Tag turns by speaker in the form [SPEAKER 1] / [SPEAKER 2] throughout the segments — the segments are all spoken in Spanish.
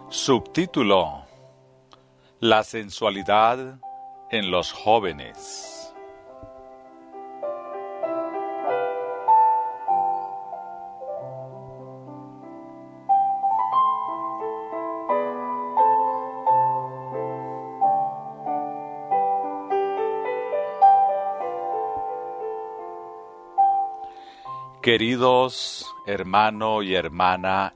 [SPEAKER 1] Subtítulo: La sensualidad en los jóvenes. Queridos hermano y hermana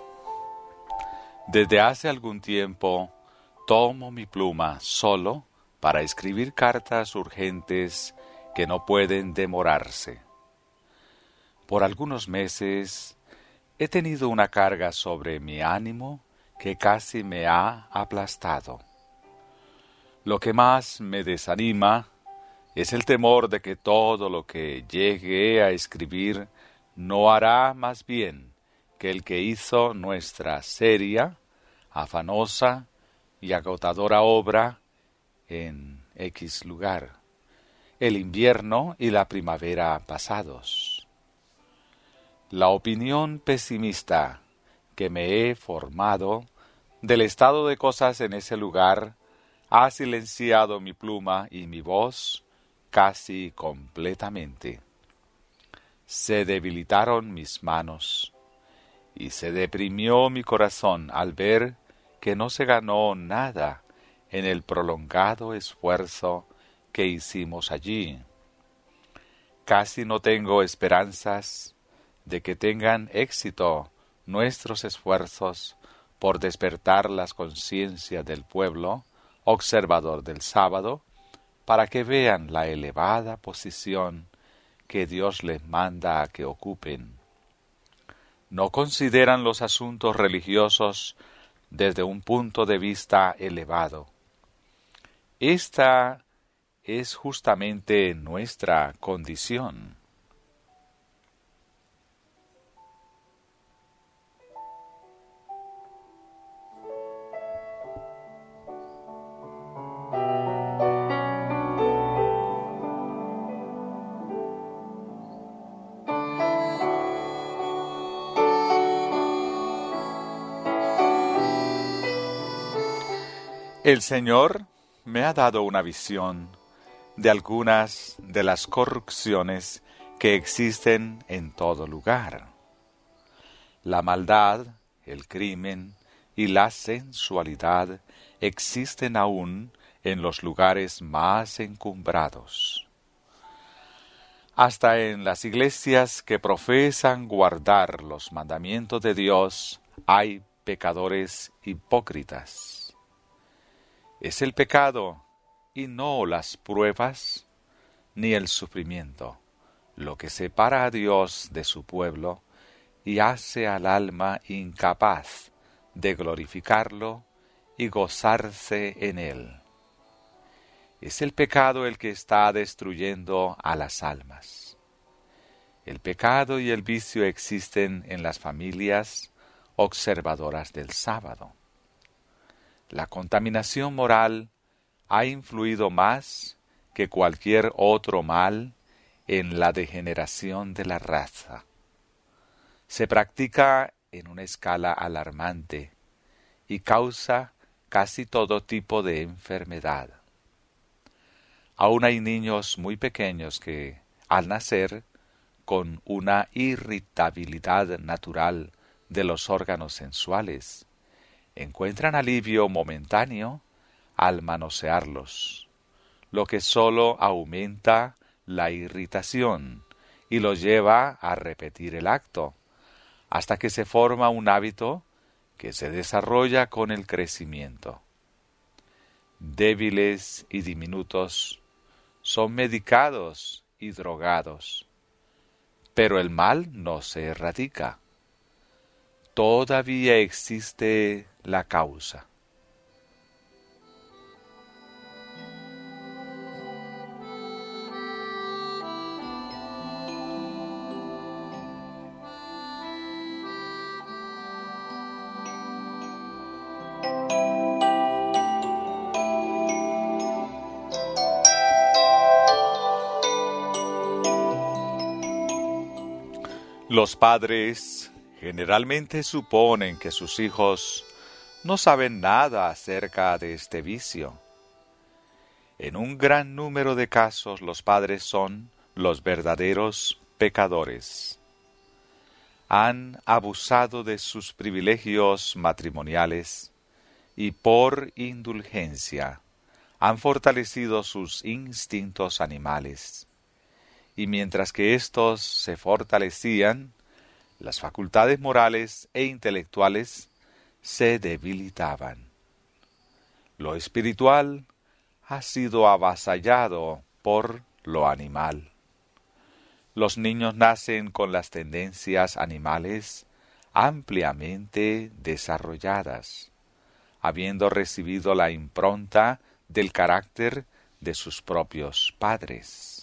[SPEAKER 1] desde hace algún tiempo tomo mi pluma solo para escribir cartas urgentes que no pueden demorarse. Por algunos meses he tenido una carga sobre mi ánimo que casi me ha aplastado. Lo que más me desanima es el temor de que todo lo que llegue a escribir no hará más bien que el que hizo nuestra seria, afanosa y agotadora obra en X lugar, el invierno y la primavera pasados. La opinión pesimista que me he formado del estado de cosas en ese lugar ha silenciado mi pluma y mi voz casi completamente. Se debilitaron mis manos y se deprimió mi corazón al ver que no se ganó nada en el prolongado esfuerzo que hicimos allí. Casi no tengo esperanzas de que tengan éxito nuestros esfuerzos por despertar las conciencias del pueblo observador del sábado, para que vean la elevada posición que Dios les manda a que ocupen. No consideran los asuntos religiosos desde un punto de vista elevado. Esta es justamente nuestra condición. El Señor me ha dado una visión de algunas de las corrupciones que existen en todo lugar. La maldad, el crimen y la sensualidad existen aún en los lugares más encumbrados. Hasta en las iglesias que profesan guardar los mandamientos de Dios hay pecadores hipócritas. Es el pecado y no las pruebas ni el sufrimiento lo que separa a Dios de su pueblo y hace al alma incapaz de glorificarlo y gozarse en él. Es el pecado el que está destruyendo a las almas. El pecado y el vicio existen en las familias observadoras del sábado. La contaminación moral ha influido más que cualquier otro mal en la degeneración de la raza. Se practica en una escala alarmante y causa casi todo tipo de enfermedad. Aún hay niños muy pequeños que, al nacer, con una irritabilidad natural de los órganos sensuales, encuentran alivio momentáneo al manosearlos, lo que sólo aumenta la irritación y los lleva a repetir el acto, hasta que se forma un hábito que se desarrolla con el crecimiento. Débiles y diminutos son medicados y drogados, pero el mal no se erradica. Todavía existe la causa. Los padres generalmente suponen que sus hijos no saben nada acerca de este vicio. En un gran número de casos los padres son los verdaderos pecadores. Han abusado de sus privilegios matrimoniales y por indulgencia han fortalecido sus instintos animales. Y mientras que éstos se fortalecían, las facultades morales e intelectuales se debilitaban. Lo espiritual ha sido avasallado por lo animal. Los niños nacen con las tendencias animales ampliamente desarrolladas, habiendo recibido la impronta del carácter de sus propios padres.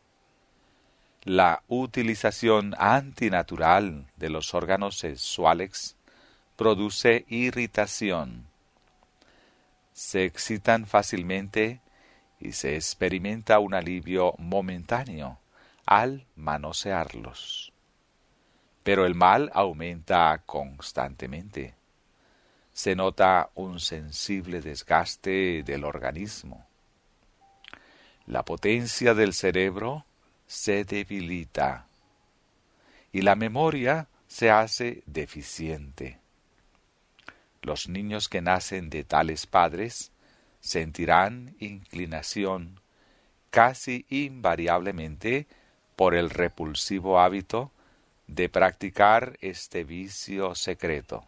[SPEAKER 1] La utilización antinatural de los órganos sexuales produce irritación. Se excitan fácilmente y se experimenta un alivio momentáneo al manosearlos. Pero el mal aumenta constantemente. Se nota un sensible desgaste del organismo. La potencia del cerebro se debilita y la memoria se hace deficiente. Los niños que nacen de tales padres sentirán inclinación casi invariablemente por el repulsivo hábito de practicar este vicio secreto.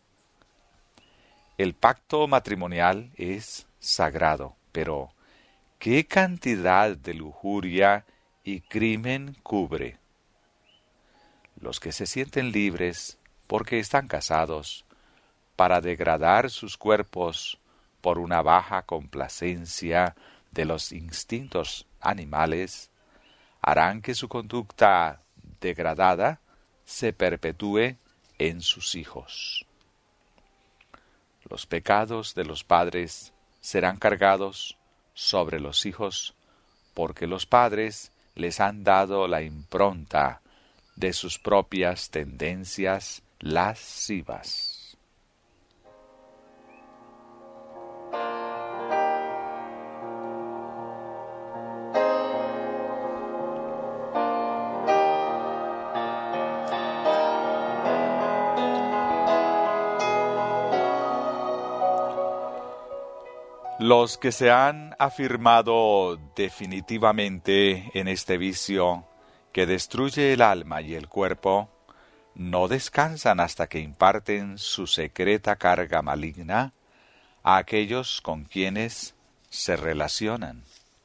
[SPEAKER 1] El pacto matrimonial es sagrado, pero ¿qué cantidad de lujuria y crimen cubre? Los que se sienten libres porque están casados para degradar sus cuerpos por una baja complacencia de los instintos animales, harán que su conducta degradada se perpetúe en sus hijos. Los pecados de los padres serán cargados sobre los hijos porque los padres les han dado la impronta de sus propias tendencias lascivas. Los que se han afirmado definitivamente en este vicio que destruye el alma y el cuerpo, no descansan hasta que imparten su secreta carga maligna a aquellos con quienes se relacionan.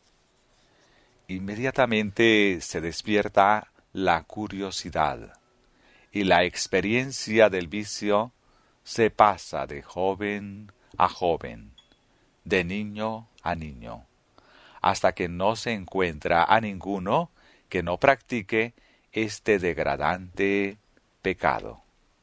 [SPEAKER 1] Inmediatamente se despierta la curiosidad y la experiencia del vicio se pasa de joven a joven, de niño a niño, hasta que no se encuentra a ninguno que no practique este degradante pecado.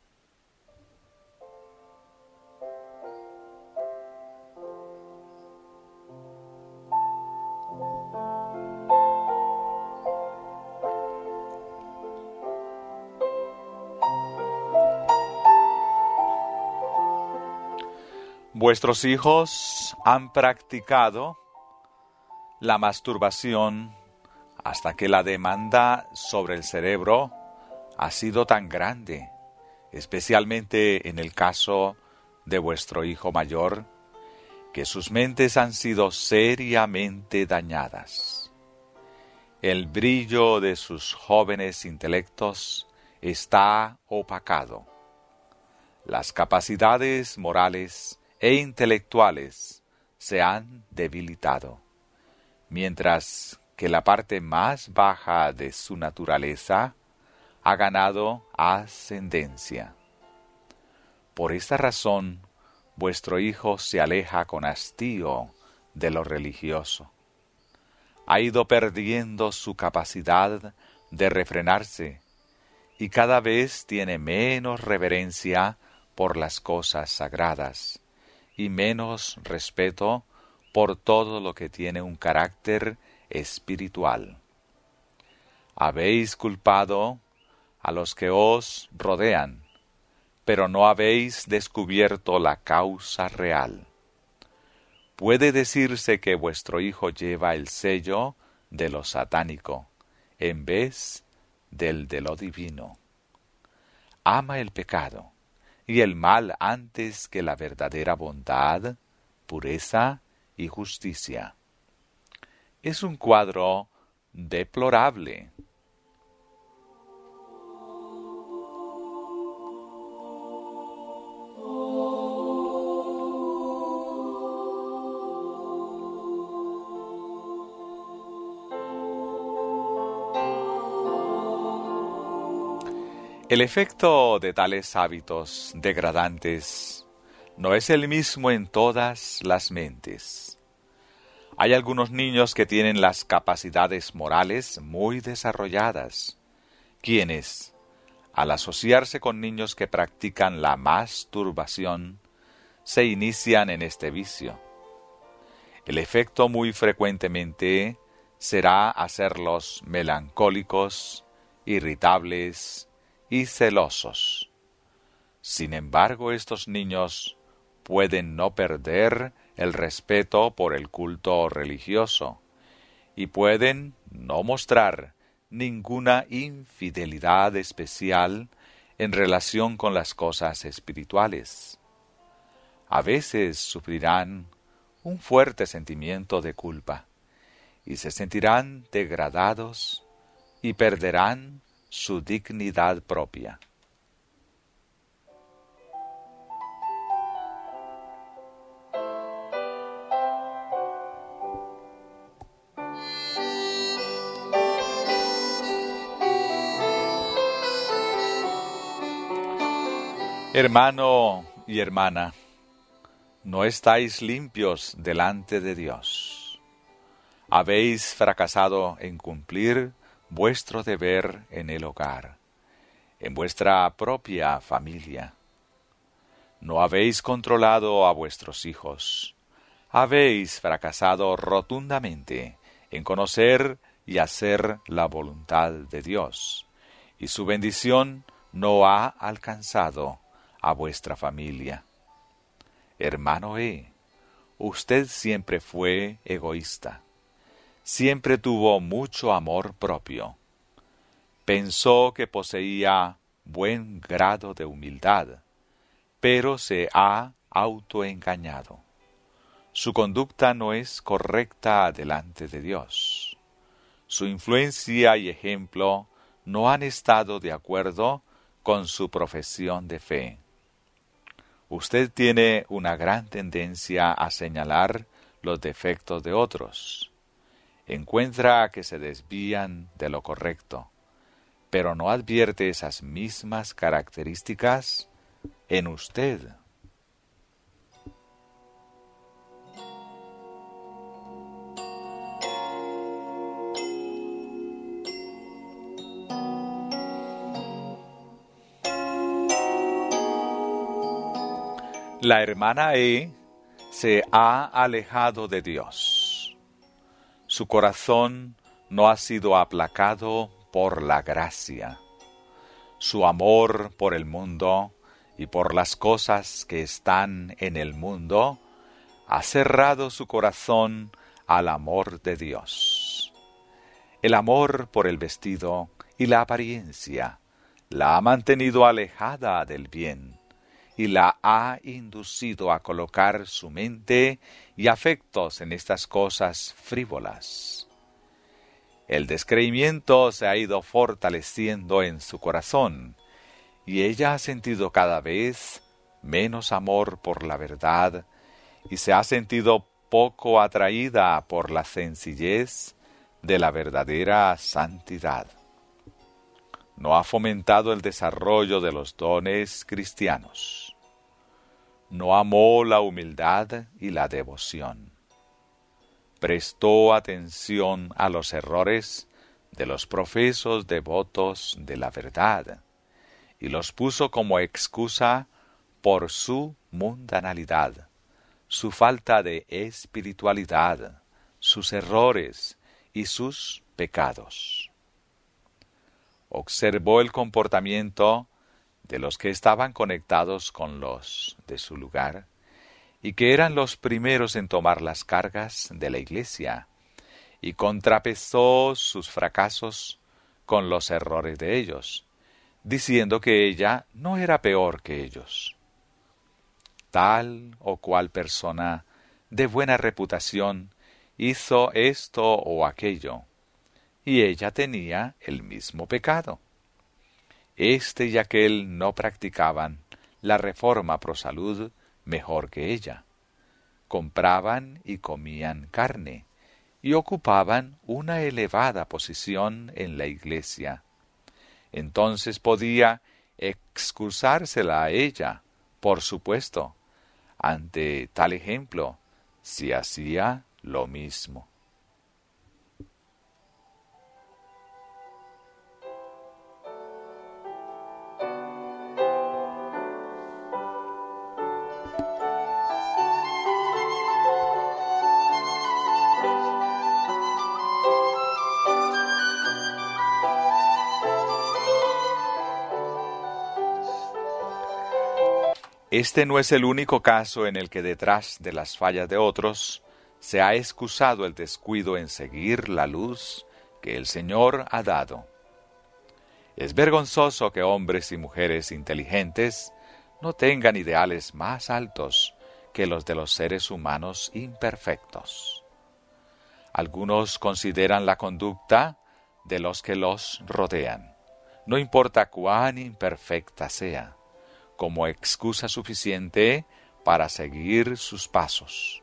[SPEAKER 1] Vuestros hijos han practicado la masturbación hasta que la demanda sobre el cerebro ha sido tan grande, especialmente en el caso de vuestro hijo mayor, que sus mentes han sido seriamente dañadas. El brillo de sus jóvenes intelectos está opacado. Las capacidades morales e intelectuales se han debilitado, mientras que la parte más baja de su naturaleza ha ganado ascendencia. Por esta razón, vuestro hijo se aleja con hastío de lo religioso. Ha ido perdiendo su capacidad de refrenarse y cada vez tiene menos reverencia por las cosas sagradas y menos respeto por todo lo que tiene un carácter espiritual. Habéis culpado a los que os rodean, pero no habéis descubierto la causa real. Puede decirse que vuestro hijo lleva el sello de lo satánico, en vez del de lo divino. Ama el pecado y el mal antes que la verdadera bondad, pureza y justicia. Es un cuadro deplorable. El efecto de tales hábitos degradantes no es el mismo en todas las mentes. Hay algunos niños que tienen las capacidades morales muy desarrolladas, quienes, al asociarse con niños que practican la masturbación, se inician en este vicio. El efecto muy frecuentemente será hacerlos melancólicos, irritables y celosos. Sin embargo, estos niños pueden no perder el respeto por el culto religioso y pueden no mostrar ninguna infidelidad especial en relación con las cosas espirituales. A veces sufrirán un fuerte sentimiento de culpa y se sentirán degradados y perderán su dignidad propia. Hermano y hermana, no estáis limpios delante de Dios. Habéis fracasado en cumplir vuestro deber en el hogar, en vuestra propia familia. No habéis controlado a vuestros hijos. Habéis fracasado rotundamente en conocer y hacer la voluntad de Dios, y su bendición no ha alcanzado a vuestra familia. Hermano usted siempre fue egoísta. Siempre tuvo mucho amor propio. Pensó que poseía buen grado de humildad, pero se ha autoengañado. Su conducta no es correcta delante de Dios. Su influencia y ejemplo no han estado de acuerdo con su profesión de fe. Usted tiene una gran tendencia a señalar los defectos de otros. Encuentra que se desvían de lo correcto, pero no advierte esas mismas características en usted. La hermana se ha alejado de Dios. Su corazón no ha sido aplacado por la gracia. Su amor por el mundo y por las cosas que están en el mundo ha cerrado su corazón al amor de Dios. El amor por el vestido y la apariencia la ha mantenido alejada del bien y la ha inducido a colocar su mente y afectos en estas cosas frívolas. El descreimiento se ha ido fortaleciendo en su corazón, y ella ha sentido cada vez menos amor por la verdad, y se ha sentido poco atraída por la sencillez de la verdadera santidad. No ha fomentado el desarrollo de los dones cristianos. No amó la humildad y la devoción. Prestó atención a los errores de los profesos devotos de la verdad y los puso como excusa por su mundanalidad, su falta de espiritualidad, sus errores y sus pecados. Observó el comportamiento de los que estaban conectados con los de su lugar, y que eran los primeros en tomar las cargas de la Iglesia, y contrapesó sus fracasos con los errores de ellos, diciendo que ella no era peor que ellos. Tal o cual persona de buena reputación hizo esto o aquello, y ella tenía el mismo pecado. Este y aquel no practicaban la reforma pro salud mejor que ella. Compraban y comían carne, y ocupaban una elevada posición en la Iglesia. Entonces podía excusársela a ella, por supuesto, ante tal ejemplo, si hacía lo mismo. Este no es el único caso en el que detrás de las fallas de otros se ha excusado el descuido en seguir la luz que el Señor ha dado. Es vergonzoso que hombres y mujeres inteligentes no tengan ideales más altos que los de los seres humanos imperfectos. Algunos consideran la conducta de los que los rodean, no importa cuán imperfecta sea, como excusa suficiente para seguir sus pasos.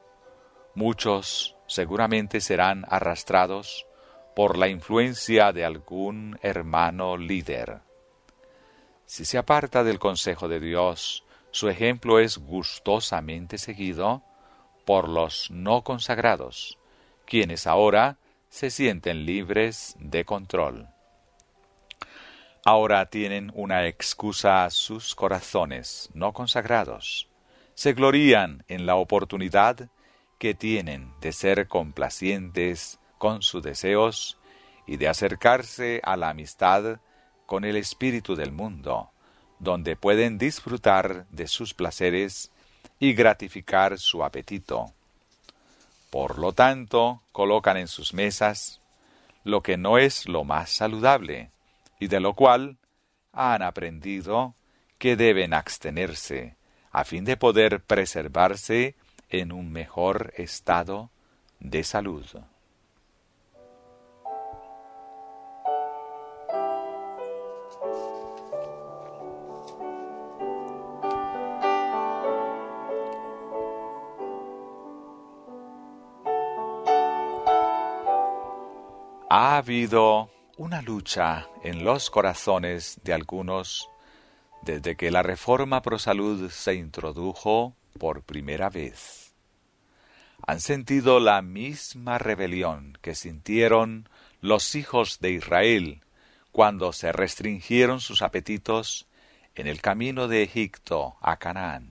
[SPEAKER 1] Muchos seguramente serán arrastrados por la influencia de algún hermano líder. Si se aparta del consejo de Dios, su ejemplo es gustosamente seguido por los no consagrados, quienes ahora se sienten libres de control. Ahora tienen una excusa a sus corazones no consagrados. Se glorían en la oportunidad que tienen de ser complacientes con sus deseos y de acercarse a la amistad con el espíritu del mundo, donde pueden disfrutar de sus placeres y gratificar su apetito. Por lo tanto, colocan en sus mesas lo que no es lo más saludable, y de lo cual han aprendido que deben abstenerse a fin de poder preservarse en un mejor estado de salud. Ha habido una lucha en los corazones de algunos desde que la reforma pro salud se introdujo por primera vez. Han sentido la misma rebelión que sintieron los hijos de Israel cuando se restringieron sus apetitos en el camino de Egipto a Canaán.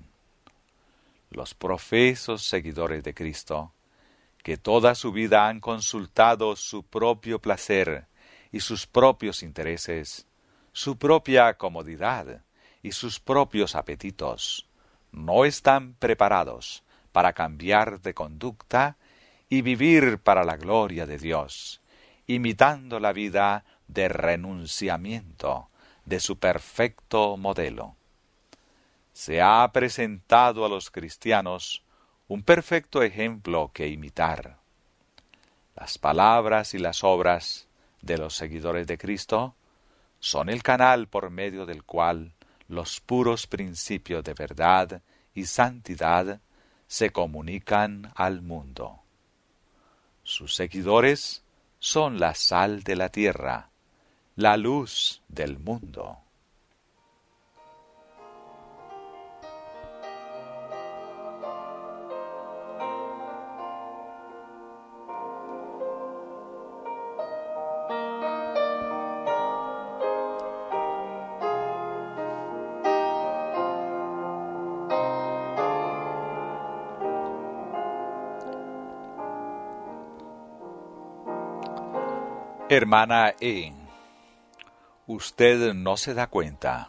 [SPEAKER 1] Los profesos seguidores de Cristo, que toda su vida han consultado su propio placer y sus propios intereses, su propia comodidad y sus propios apetitos, no están preparados para cambiar de conducta y vivir para la gloria de Dios, imitando la vida de renunciamiento de su perfecto modelo. Se ha presentado a los cristianos un perfecto ejemplo que imitar. Las palabras y las obras de los seguidores de Cristo son el canal por medio del cual los puros principios de verdad y santidad se comunican al mundo. Sus seguidores son la sal de la tierra, la luz del mundo. Hermana E., usted no se da cuenta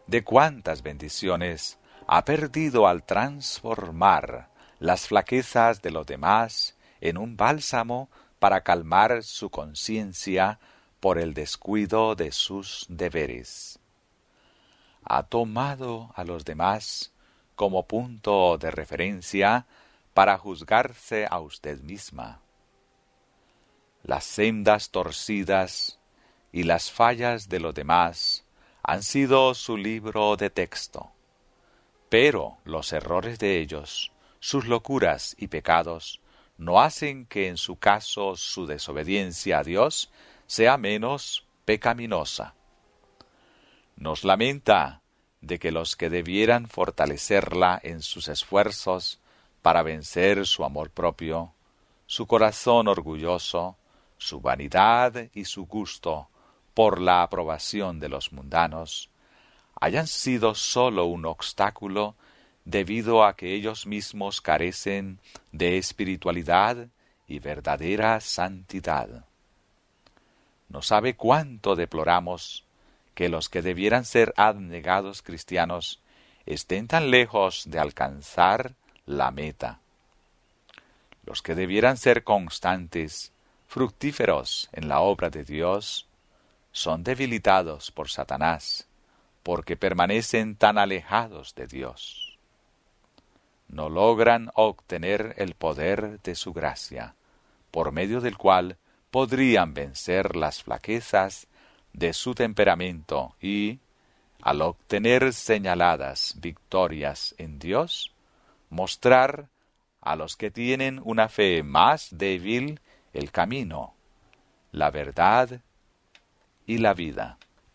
[SPEAKER 1] de cuántas bendiciones ha perdido al transformar las flaquezas de los demás en un bálsamo para calmar su conciencia por el descuido de sus deberes. Ha tomado a los demás como punto de referencia para juzgarse a usted misma. Las sendas torcidas y las fallas de los demás han sido su libro de texto, pero los errores de ellos, sus locuras y pecados, no hacen que en su caso su desobediencia a Dios sea menos pecaminosa. Nos lamenta de que los que debieran fortalecerla en sus esfuerzos para vencer su amor propio, su corazón orgulloso, su vanidad y su gusto por la aprobación de los mundanos, hayan sido sólo un obstáculo debido a que ellos mismos carecen de espiritualidad y verdadera santidad. No sabe cuánto deploramos que los que debieran ser abnegados cristianos estén tan lejos de alcanzar la meta. Los que debieran ser constantes, fructíferos en la obra de Dios, son debilitados por Satanás, porque permanecen tan alejados de Dios. No logran obtener el poder de su gracia, por medio del cual podrían vencer las flaquezas de su temperamento y, al obtener señaladas victorias en Dios, mostrar a los que tienen una fe más débil el camino, la verdad y la vida.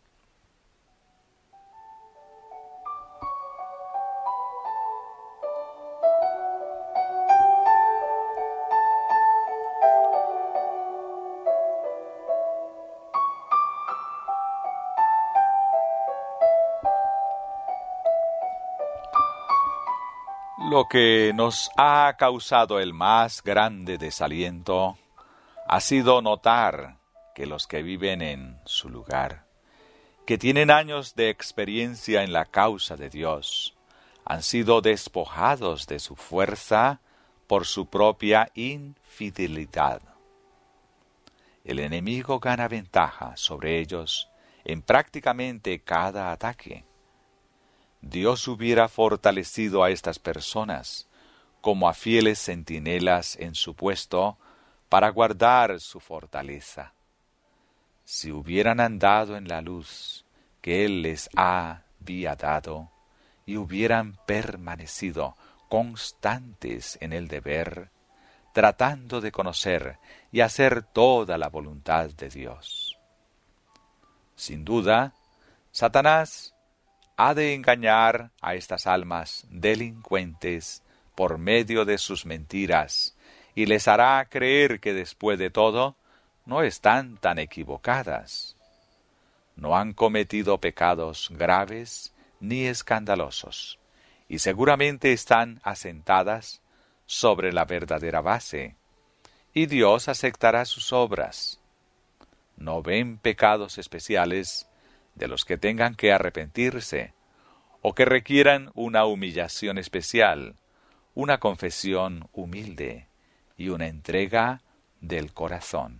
[SPEAKER 1] Lo que nos ha causado el más grande desaliento ha sido notar que los que viven en su lugar, que tienen años de experiencia en la causa de Dios, han sido despojados de su fuerza por su propia infidelidad. El enemigo gana ventaja sobre ellos en prácticamente cada ataque. Dios hubiera fortalecido a estas personas como a fieles centinelas en su puesto para guardar su fortaleza. Si hubieran andado en la luz que Él les había dado y hubieran permanecido constantes en el deber, tratando de conocer y hacer toda la voluntad de Dios. Sin duda, Satanás ha de engañar a estas almas delincuentes por medio de sus mentiras y les hará creer que después de todo no están tan equivocadas. No han cometido pecados graves ni escandalosos y seguramente están asentadas sobre la verdadera base, y Dios aceptará sus obras. No ven pecados especiales de los que tengan que arrepentirse, o que requieran una humillación especial, una confesión humilde y una entrega del corazón.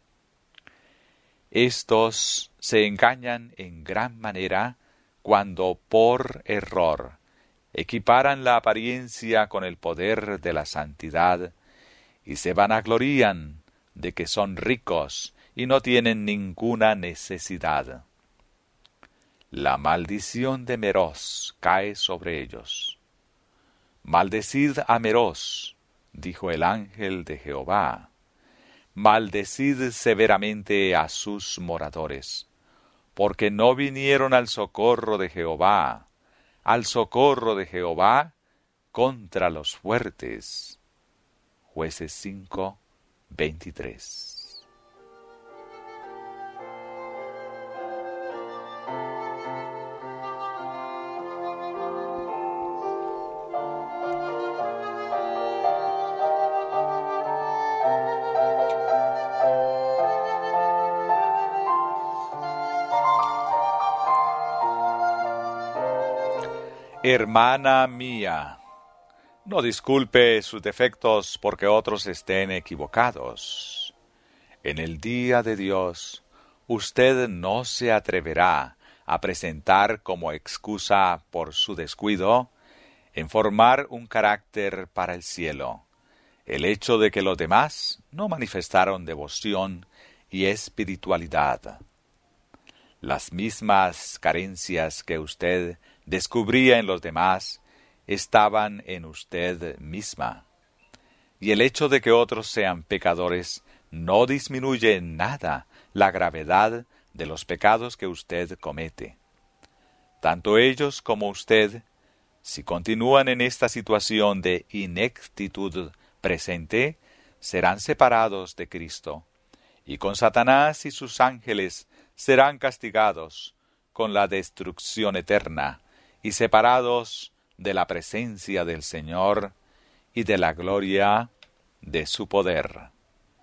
[SPEAKER 1] Estos se engañan en gran manera cuando por error equiparan la apariencia con el poder de la santidad y se vanaglorían de que son ricos y no tienen ninguna necesidad. La maldición de Meroz cae sobre ellos. Maldecid a Meroz, dijo el ángel de Jehová. Maldecid severamente a sus moradores, porque no vinieron al socorro de Jehová contra los fuertes. Jueces 5, 23. Hermana mía, no disculpe sus defectos porque otros estén equivocados. En el día de Dios, usted no se atreverá a presentar como excusa por su descuido en formar un carácter para el cielo el hecho de que los demás no manifestaron devoción y espiritualidad. Las mismas carencias que usted descubría en los demás estaban en usted misma. Y el hecho de que otros sean pecadores no disminuye en nada la gravedad de los pecados que usted comete. Tanto ellos como usted, si continúan en esta situación de ineptitud presente, serán separados de Cristo, y con Satanás y sus ángeles serán castigados con la destrucción eterna y separados de la presencia del Señor y de la gloria de su poder.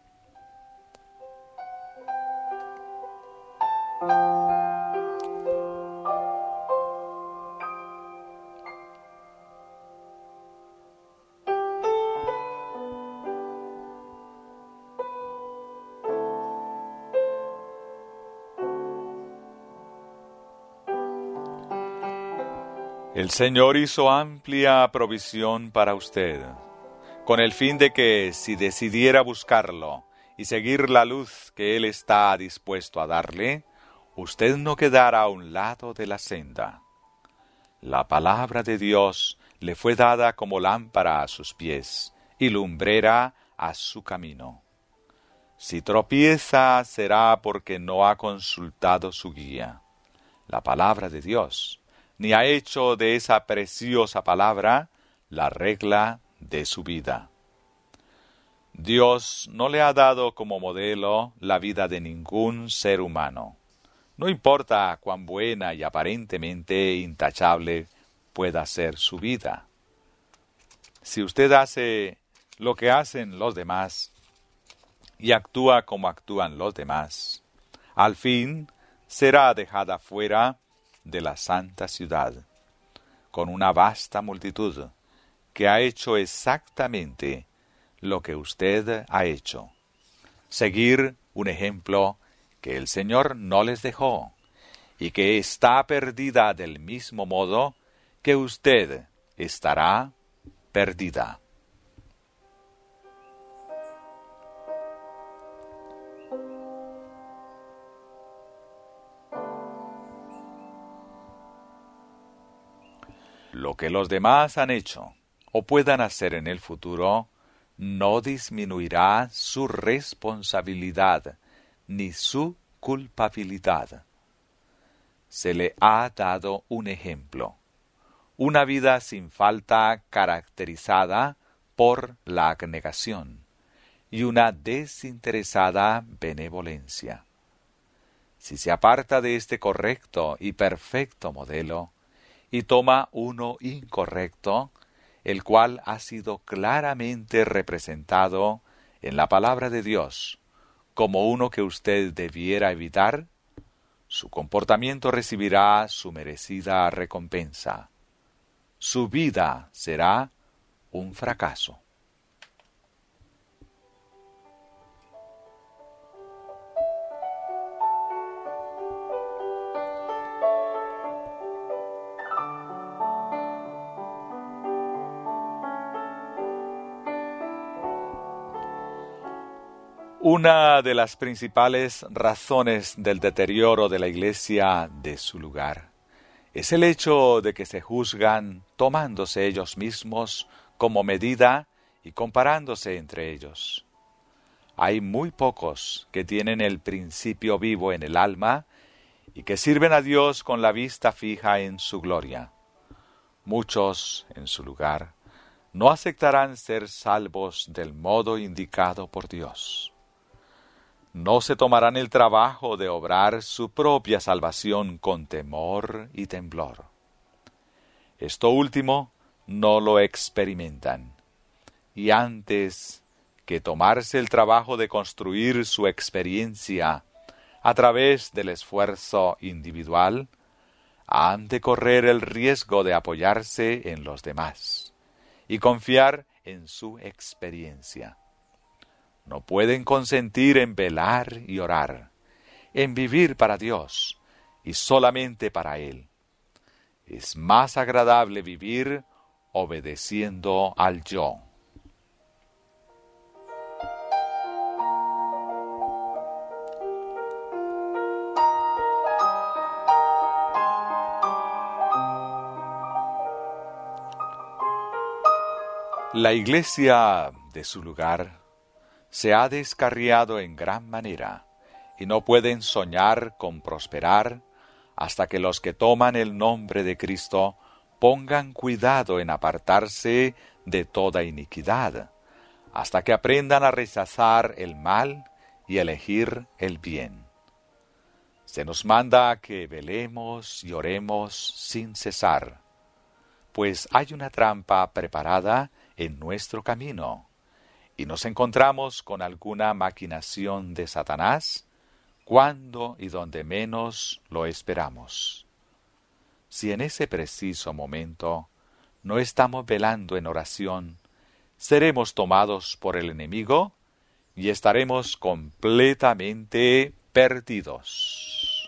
[SPEAKER 1] El Señor hizo amplia provisión para usted, con el fin de que, si decidiera buscarlo y seguir la luz que Él está dispuesto a darle, usted no quedara a un lado de la senda. La palabra de Dios le fue dada como lámpara a sus pies y lumbrera a su camino. Si tropieza, será porque no ha consultado su guía, la palabra de Dios, ni ha hecho de esa preciosa palabra la regla de su vida. Dios no le ha dado como modelo la vida de ningún ser humano. No importa cuán buena y aparentemente intachable pueda ser su vida. Si usted hace lo que hacen los demás y actúa como actúan los demás, al fin será dejada fuera de la santa ciudad, con una vasta multitud que ha hecho exactamente lo que usted ha hecho. Seguir un ejemplo que el Señor no les dejó y que está perdida del mismo modo que usted estará perdida. Lo que los demás han hecho o puedan hacer en el futuro no disminuirá su responsabilidad ni su culpabilidad. Se le ha dado un ejemplo, una vida sin falta caracterizada por la abnegación y una desinteresada benevolencia. Si se aparta de este correcto y perfecto modelo y toma uno incorrecto, el cual ha sido claramente representado en la palabra de Dios como uno que usted debiera evitar, su comportamiento recibirá su merecida recompensa. Su vida será un fracaso. Una de las principales razones del deterioro de la Iglesia de su lugar es el hecho de que se juzgan tomándose ellos mismos como medida y comparándose entre ellos. Hay muy pocos que tienen el principio vivo en el alma y que sirven a Dios con la vista fija en su gloria. Muchos, en su lugar, no aceptarán ser salvos del modo indicado por Dios. No se tomarán el trabajo de obrar su propia salvación con temor y temblor. Esto último no lo experimentan, y antes que tomarse el trabajo de construir su experiencia a través del esfuerzo individual, han de correr el riesgo de apoyarse en los demás y confiar en su experiencia. No pueden consentir en velar y orar, en vivir para Dios y solamente para Él. Es más agradable vivir obedeciendo al yo. La Iglesia de su lugar se ha descarriado en gran manera y no pueden soñar con prosperar hasta que los que toman el nombre de Cristo pongan cuidado en apartarse de toda iniquidad, hasta que aprendan a rechazar el mal y elegir el bien. Se nos manda que velemos y oremos sin cesar, pues hay una trampa preparada en nuestro camino, y nos encontramos con alguna maquinación de Satanás cuando y donde menos lo esperamos. Si en ese preciso momento no estamos velando en oración, seremos tomados por el enemigo y estaremos completamente perdidos.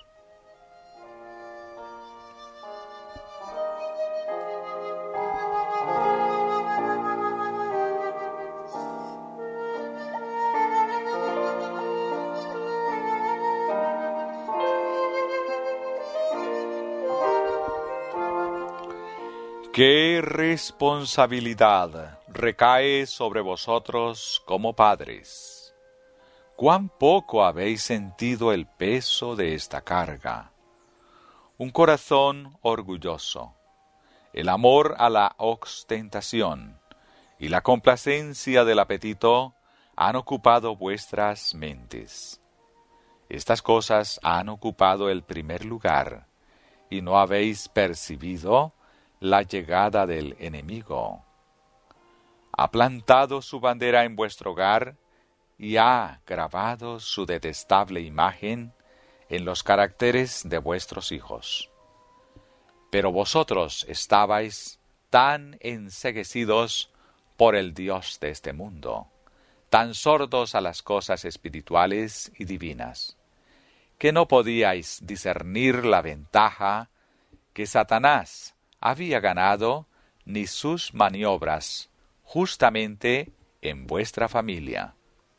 [SPEAKER 1] ¡Qué responsabilidad recae sobre vosotros como padres! ¡Cuán poco habéis sentido el peso de esta carga! Un corazón orgulloso, el amor a la ostentación y la complacencia del apetito han ocupado vuestras mentes. Estas cosas han ocupado el primer lugar y no habéis percibido la llegada del enemigo. Ha plantado su bandera en vuestro hogar y ha grabado su detestable imagen en los caracteres de vuestros hijos. Pero vosotros estabais tan enceguecidos por el Dios de este mundo, tan sordos a las cosas espirituales y divinas, que no podíais discernir la ventaja que Satanás había ganado ni sus maniobras justamente en vuestra familia.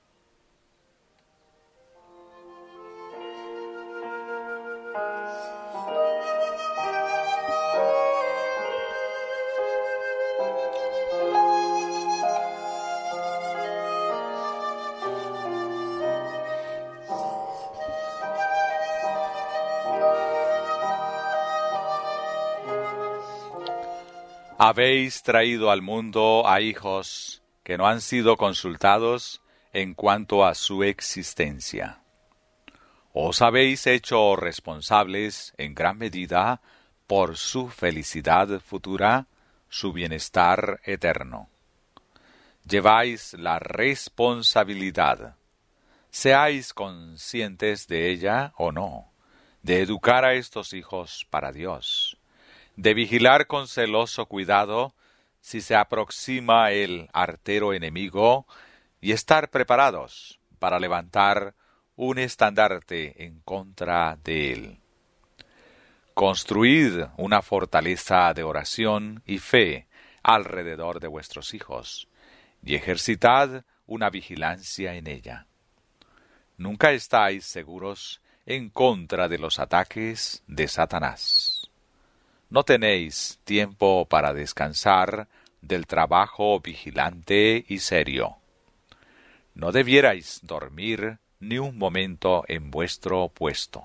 [SPEAKER 1] Habéis traído al mundo a hijos que no han sido consultados en cuanto a su existencia. Os habéis hecho responsables en gran medida por su felicidad futura, su bienestar eterno. Lleváis la responsabilidad, seáis conscientes de ella o no, de educar a estos hijos para Dios, de vigilar con celoso cuidado si se aproxima el artero enemigo y estar preparados para levantar un estandarte en contra de él. Construid una fortaleza de oración y fe alrededor de vuestros hijos y ejercitad una vigilancia en ella. Nunca estáis seguros en contra de los ataques de Satanás. No tenéis tiempo para descansar del trabajo vigilante y serio. No debierais dormir ni un momento en vuestro puesto.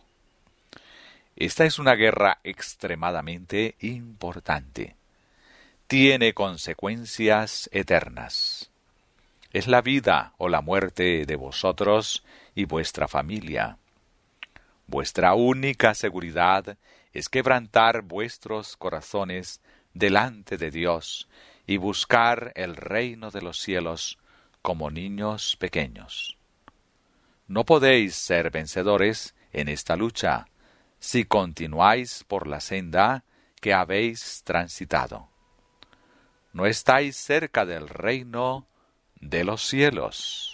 [SPEAKER 1] Esta es una guerra extremadamente importante. Tiene consecuencias eternas. Es la vida o la muerte de vosotros y vuestra familia. Vuestra única seguridad es quebrantar vuestros corazones delante de Dios y buscar el reino de los cielos como niños pequeños. No podéis ser vencedores en esta lucha si continuáis por la senda que habéis transitado. No estáis cerca del reino de los cielos.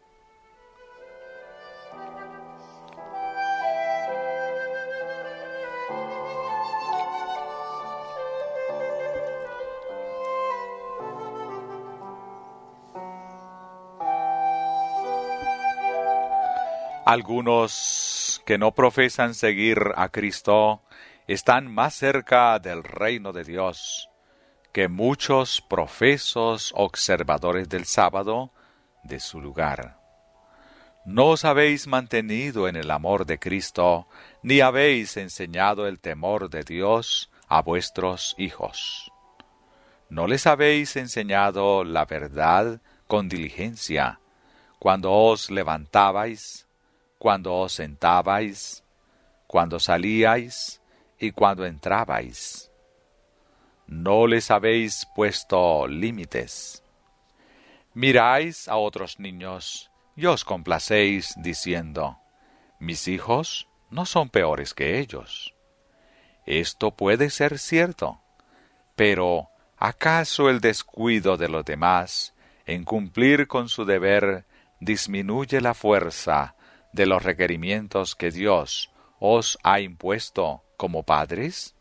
[SPEAKER 1] Algunos que no profesan seguir a Cristo están más cerca del reino de Dios que muchos profesos observadores del sábado de su lugar. No os habéis mantenido en el amor de Cristo, ni habéis enseñado el temor de Dios a vuestros hijos. No les habéis enseñado la verdad con diligencia, cuando os levantabais, cuando os sentabais, cuando salíais y cuando entrabais. No les habéis puesto límites. Miráis a otros niños y os complacéis diciendo, mis hijos no son peores que ellos. Esto puede ser cierto, pero ¿acaso el descuido de los demás en cumplir con su deber disminuye la fuerza de los requerimientos que Dios os ha impuesto como padres?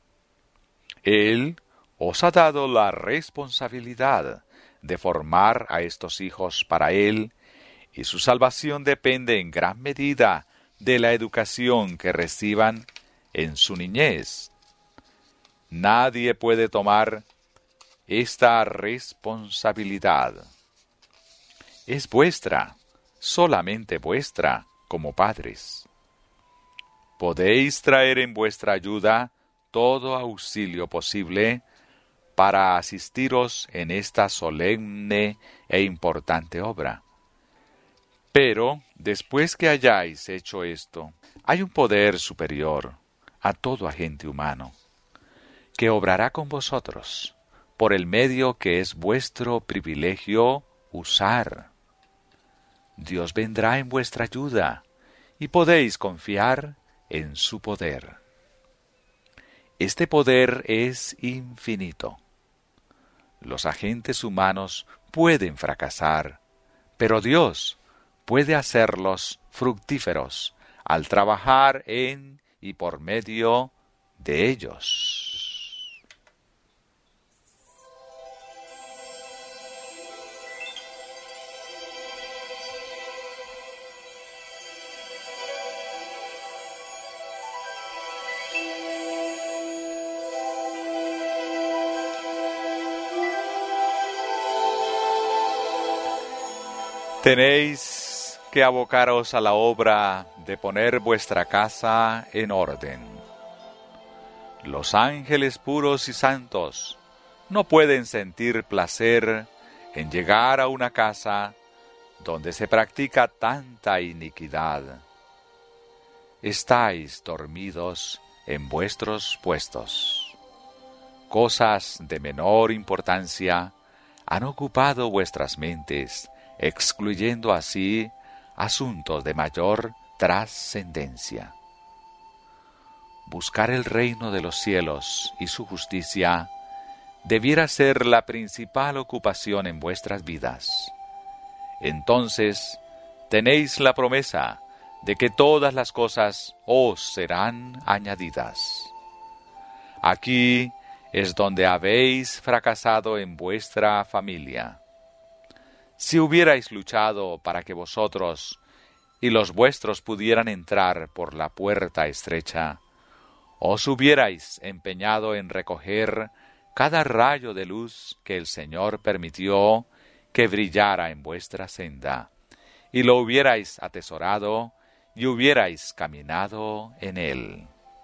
[SPEAKER 1] Él os ha dado la responsabilidad de formar a estos hijos para Él, y su salvación depende en gran medida de la educación que reciban en su niñez. Nadie puede tomar esta responsabilidad. Es vuestra, solamente vuestra, como padres. Podéis traer en vuestra ayuda todo auxilio posible para asistiros en esta solemne e importante obra. Pero, después que hayáis hecho esto, hay un poder superior a todo agente humano, que obrará con vosotros, por el medio que es vuestro privilegio usar. Dios vendrá en vuestra ayuda, y podéis confiar en su poder. Este poder es infinito. Los agentes humanos pueden fracasar, pero Dios puede hacerlos fructíferos al trabajar en y por medio de ellos. Tenéis que abocaros a la obra de poner vuestra casa en orden. Los ángeles puros y santos no pueden sentir placer en llegar a una casa donde se practica tanta iniquidad. Estáis dormidos en vuestros puestos. Cosas de menor importancia han ocupado vuestras mentes, excluyendo así asuntos de mayor trascendencia. Buscar el reino de los cielos y su justicia debiera ser la principal ocupación en vuestras vidas. Entonces tenéis la promesa de que todas las cosas os serán añadidas. Aquí es donde habéis fracasado en vuestra familia. Si hubierais luchado para que vosotros y los vuestros pudieran entrar por la puerta estrecha, os hubierais empeñado en recoger cada rayo de luz que el Señor permitió que brillara en vuestra senda, y lo hubierais atesorado y hubierais caminado en él.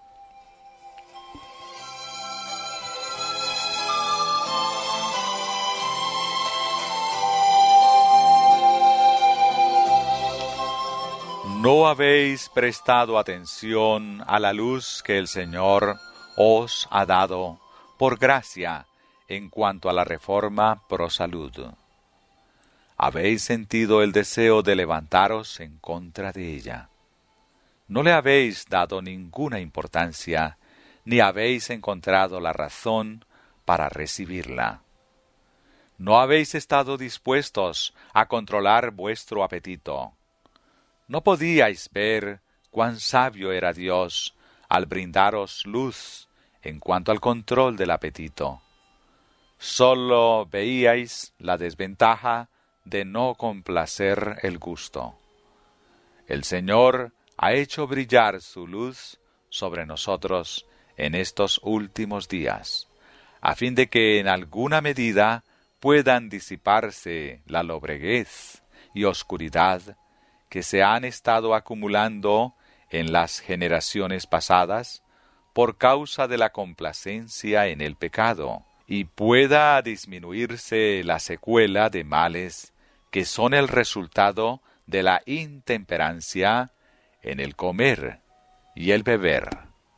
[SPEAKER 1] ¿No habéis prestado atención a la luz que el Señor os ha dado por gracia en cuanto a la reforma pro salud? ¿Habéis sentido el deseo de levantaros en contra de ella? no le habéis dado ninguna importancia, ni habéis encontrado la razón para recibirla. No habéis estado dispuestos a controlar vuestro apetito. No podíais ver cuán sabio era Dios al brindaros luz en cuanto al control del apetito. Sólo veíais la desventaja de no complacer el gusto. El Señor ha hecho brillar su luz sobre nosotros en estos últimos días, a fin de que en alguna medida puedan disiparse la lobreguez y oscuridad que se han estado acumulando en las generaciones pasadas por causa de la complacencia en el pecado, y pueda disminuirse la secuela de males que son el resultado de la intemperancia en el comer y el beber.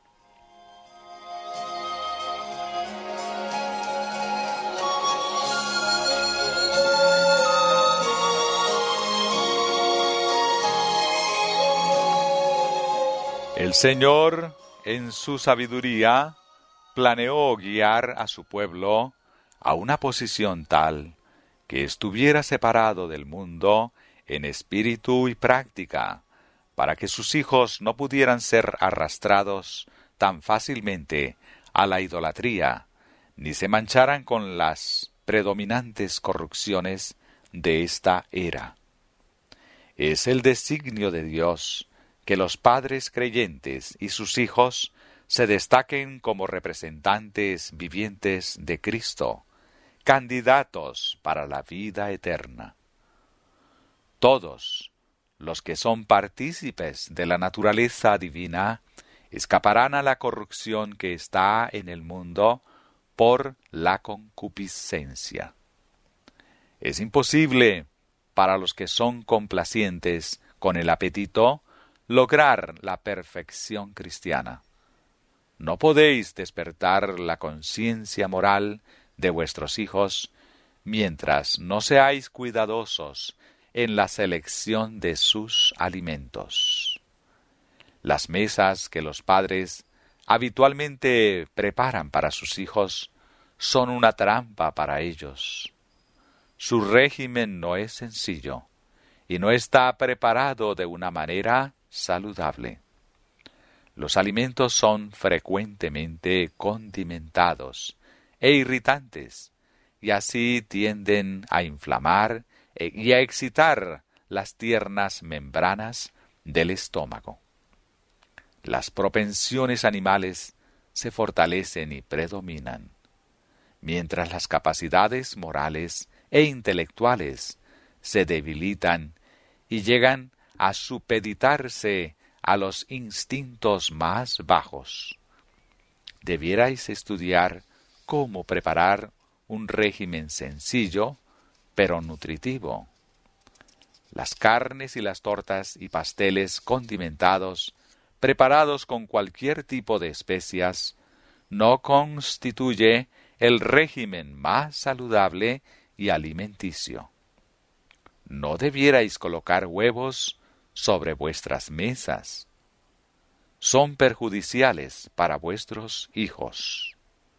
[SPEAKER 1] El Señor, en su sabiduría, planeó guiar a su pueblo a una posición tal que estuviera separado del mundo en espíritu y práctica, para que sus hijos no pudieran ser arrastrados tan fácilmente a la idolatría, ni se mancharan con las predominantes corrupciones de esta era. Es el designio de Dios que los padres creyentes y sus hijos se destaquen como representantes vivientes de Cristo, candidatos para la vida eterna. Todos los que son partícipes de la naturaleza divina escaparán a la corrupción que está en el mundo por la concupiscencia. Es imposible para los que son complacientes con el apetito lograr la perfección cristiana. No podéis despertar la conciencia moral de vuestros hijos mientras no seáis cuidadosos en la selección de sus alimentos. Las mesas que los padres habitualmente preparan para sus hijos son una trampa para ellos. Su régimen no es sencillo y no está preparado de una manera saludable. Los alimentos son frecuentemente condimentados e irritantes, y así tienden a inflamar y a excitar las tiernas membranas del estómago. Las propensiones animales se fortalecen y predominan, mientras las capacidades morales e intelectuales se debilitan y llegan a supeditarse a los instintos más bajos. Debierais estudiar cómo preparar un régimen sencillo, pero nutritivo. Las carnes y las tortas y pasteles condimentados, preparados con cualquier tipo de especias, no constituye el régimen más saludable y alimenticio. No debierais colocar huevos sobre vuestras mesas. Son perjudiciales para vuestros hijos.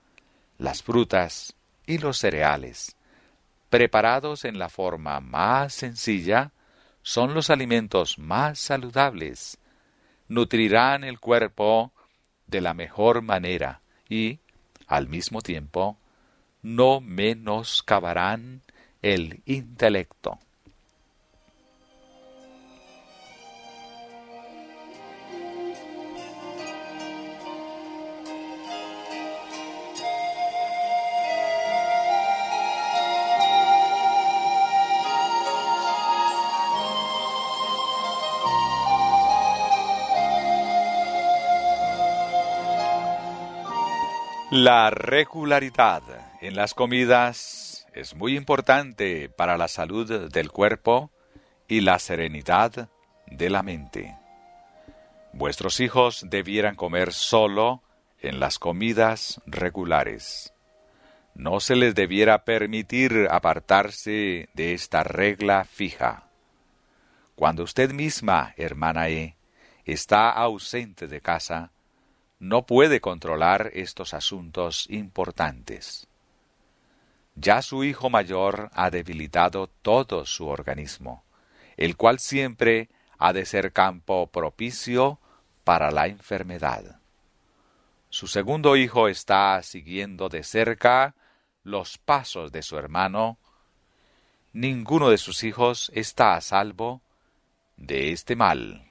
[SPEAKER 1] Las frutas y los cereales, preparados en la forma más sencilla, son los alimentos más saludables. Nutrirán el cuerpo de la mejor manera y, al mismo tiempo, no menoscabarán el intelecto. La regularidad en las comidas es muy importante para la salud del cuerpo y la serenidad de la mente. Vuestros hijos debieran comer solo en las comidas regulares. No se les debiera permitir apartarse de esta regla fija. Cuando usted misma, hermana está ausente de casa, no puede controlar estos asuntos importantes. Ya su hijo mayor ha debilitado todo su organismo, el cual siempre ha de ser campo propicio para la enfermedad. Su segundo hijo está siguiendo de cerca los pasos de su hermano. Ninguno de sus hijos está a salvo de este mal.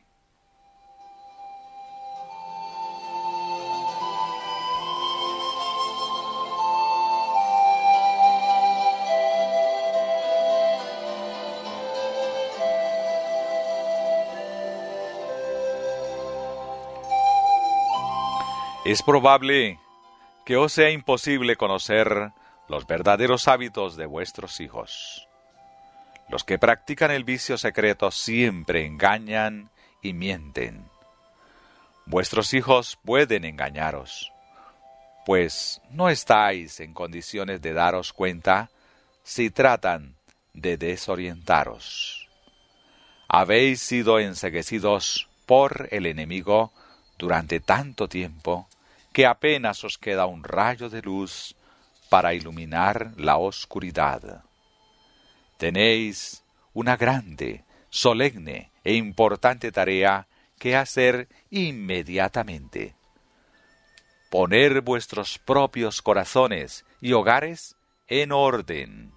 [SPEAKER 1] Es probable que os sea imposible conocer los verdaderos hábitos de vuestros hijos. Los que practican el vicio secreto siempre engañan y mienten. Vuestros hijos pueden engañaros, pues no estáis en condiciones de daros cuenta si tratan de desorientaros. Habéis sido enceguecidos por el enemigo durante tanto tiempo que apenas os queda un rayo de luz para iluminar la oscuridad. Tenéis una grande, solemne e importante tarea que hacer inmediatamente. Poner vuestros propios corazones y hogares en orden.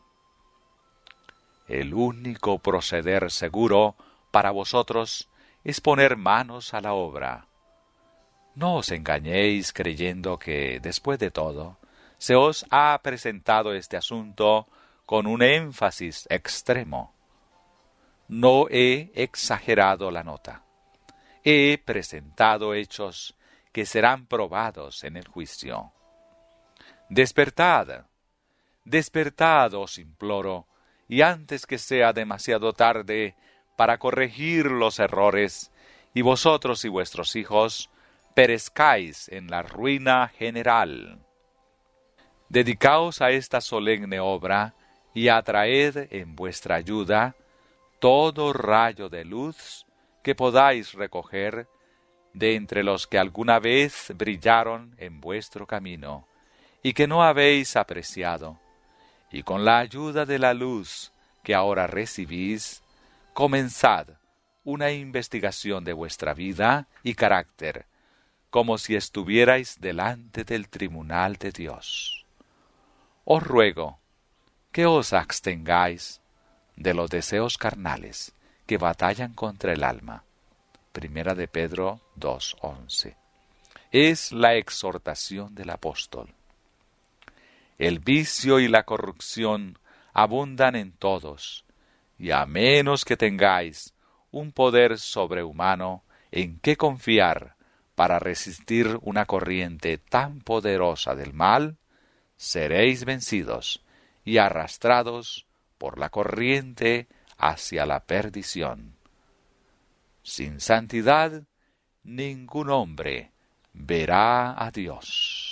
[SPEAKER 1] El único proceder seguro para vosotros es poner manos a la obra. No os engañéis creyendo que, después de todo, se os ha presentado este asunto con un énfasis extremo. No he exagerado la nota. He presentado hechos que serán probados en el juicio. Despertad, despertad, os imploro, y antes que sea demasiado tarde para corregir los errores, y vosotros y vuestros hijos perezcáis en la ruina general. Dedicaos a esta solemne obra y atraed en vuestra ayuda todo rayo de luz que podáis recoger de entre los que alguna vez brillaron en vuestro camino y que no habéis apreciado, y con la ayuda de la luz que ahora recibís, comenzad una investigación de vuestra vida y carácter, como si estuvierais delante del tribunal de Dios. Os ruego que os abstengáis de los deseos carnales que batallan contra el alma. Primera de Pedro 2:11. Es la exhortación del apóstol. El vicio y la corrupción abundan en todos, y a menos que tengáis un poder sobrehumano en que confiar para resistir una corriente tan poderosa del mal, seréis vencidos y arrastrados por la corriente hacia la perdición. Sin santidad, ningún hombre verá a Dios.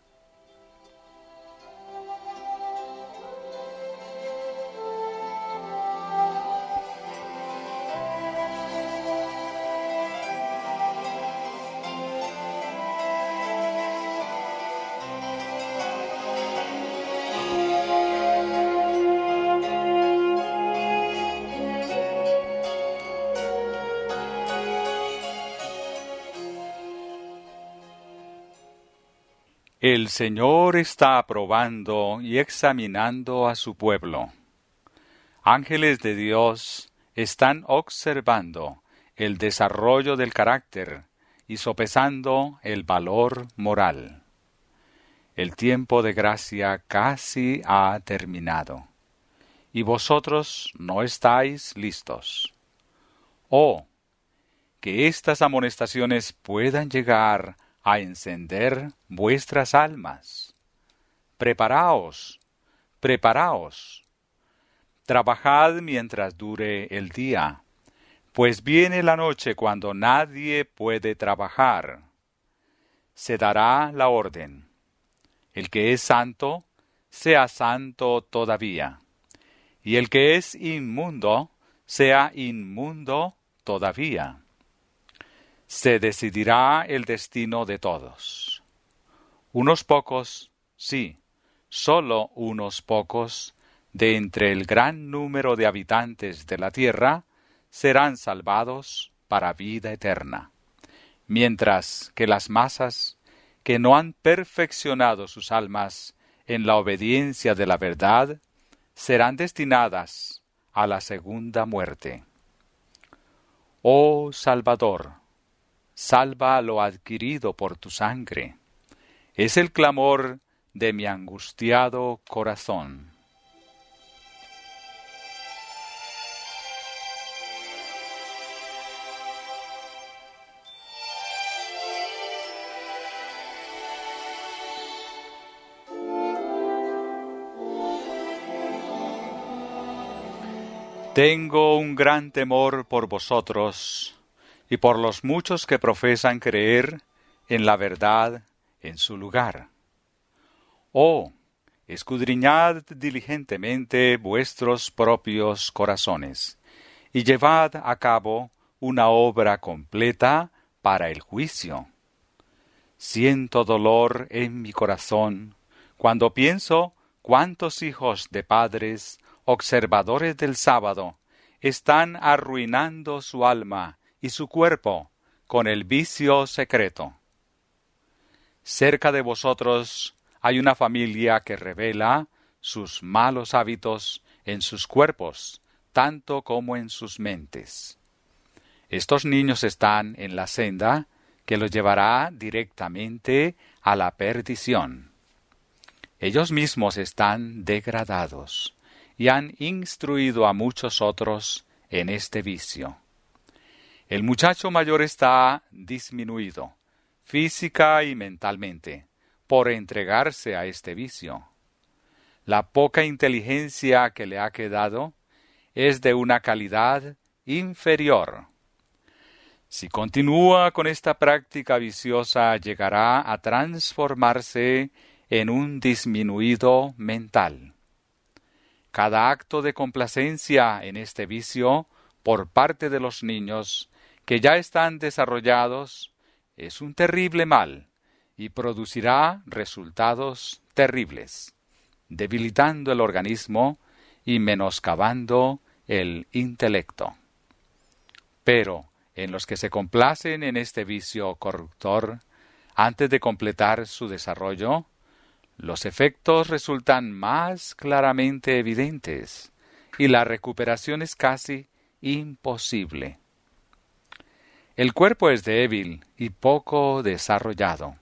[SPEAKER 1] El Señor está aprobando y examinando a su pueblo. Ángeles de Dios están observando el desarrollo del carácter y sopesando el valor moral. El tiempo de gracia casi ha terminado, y vosotros no estáis listos. Oh, que estas amonestaciones puedan llegar a encender vuestras almas. Preparaos, preparaos. Trabajad mientras dure el día, pues viene la noche cuando nadie puede trabajar. Se dará la orden. El que es santo, sea santo todavía, y el que es inmundo, sea inmundo todavía. se decidirá el destino de todos. Unos pocos, sí, solo unos pocos, de entre el gran número de habitantes de la tierra, serán salvados para vida eterna, mientras que las masas que no han perfeccionado sus almas en la obediencia de la verdad serán destinadas a la segunda muerte. Oh Salvador, salva lo adquirido por tu sangre. Es el clamor de mi angustiado corazón. Tengo un gran temor por vosotros y por los muchos que profesan creer en la verdad en su lugar. Oh, escudriñad diligentemente vuestros propios corazones y llevad a cabo una obra completa para el juicio. Siento dolor en mi corazón cuando pienso cuántos hijos de padres observadores del sábado están arruinando su alma y su cuerpo con el vicio secreto. Cerca de vosotros hay una familia que revela sus malos hábitos en sus cuerpos, tanto como en sus mentes. Estos niños están en la senda que los llevará directamente a la perdición. Ellos mismos están degradados y han instruido a muchos otros en este vicio. El muchacho mayor está disminuido, física y mentalmente, por entregarse a este vicio. La poca inteligencia que le ha quedado es de una calidad inferior. Si continúa con esta práctica viciosa, llegará a transformarse en un disminuido mental. Cada acto de complacencia en este vicio por parte de los niños que ya están desarrollados es un terrible mal y producirá resultados terribles, debilitando el organismo y menoscabando el intelecto. Pero en los que se complacen en este vicio corruptor, antes de completar su desarrollo, los efectos resultan más claramente evidentes y la recuperación es casi imposible. El cuerpo es débil y poco desarrollado.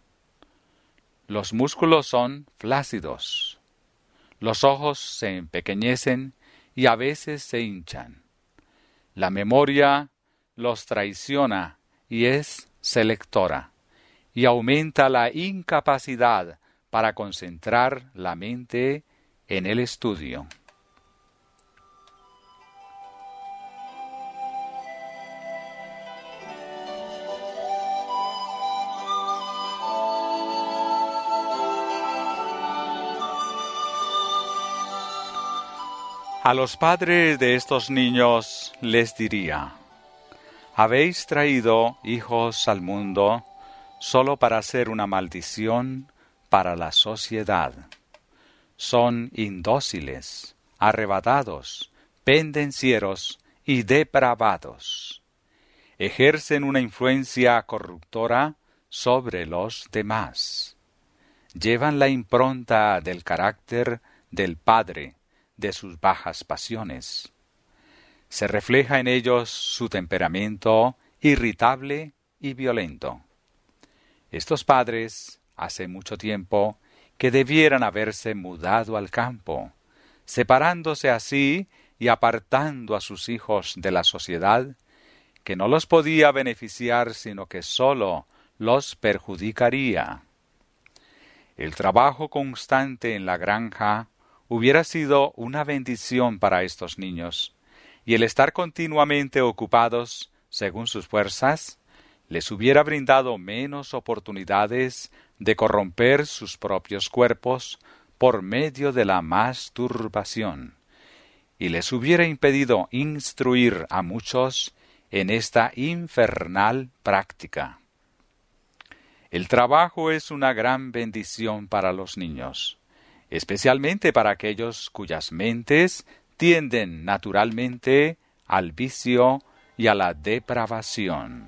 [SPEAKER 1] Los músculos son flácidos. Los ojos se empequeñecen y a veces se hinchan. La memoria los traiciona y es selectora, y aumenta la incapacidad para concentrar la mente en el estudio. A los padres de estos niños les diría: habéis traído hijos al mundo solo para ser una maldición para la sociedad. Son indóciles, arrebatados, pendencieros y depravados. Ejercen una influencia corruptora sobre los demás. Llevan la impronta del carácter del padre, de sus bajas pasiones. Se refleja en ellos su temperamento irritable y violento. Estos padres, hace mucho tiempo, que debieran haberse mudado al campo, separándose así y apartando a sus hijos de la sociedad, que no los podía beneficiar sino que sólo los perjudicaría. El trabajo constante en la granja hubiera sido una bendición para estos niños, y el estar continuamente ocupados según sus fuerzas les hubiera brindado menos oportunidades de corromper sus propios cuerpos por medio de la masturbación, y les hubiera impedido instruir a muchos en esta infernal práctica. El trabajo es una gran bendición para los niños, especialmente para aquellos cuyas mentes tienden naturalmente al vicio y a la depravación.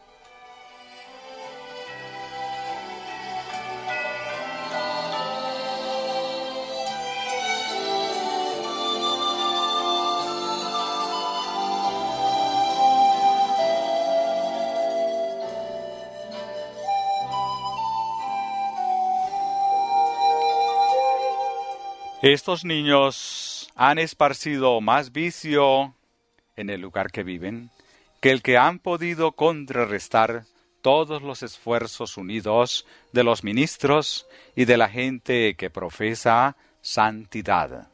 [SPEAKER 1] Estos niños han esparcido más vicio en el lugar que viven que el que han podido contrarrestar todos los esfuerzos unidos de los ministros y de la gente que profesa santidad.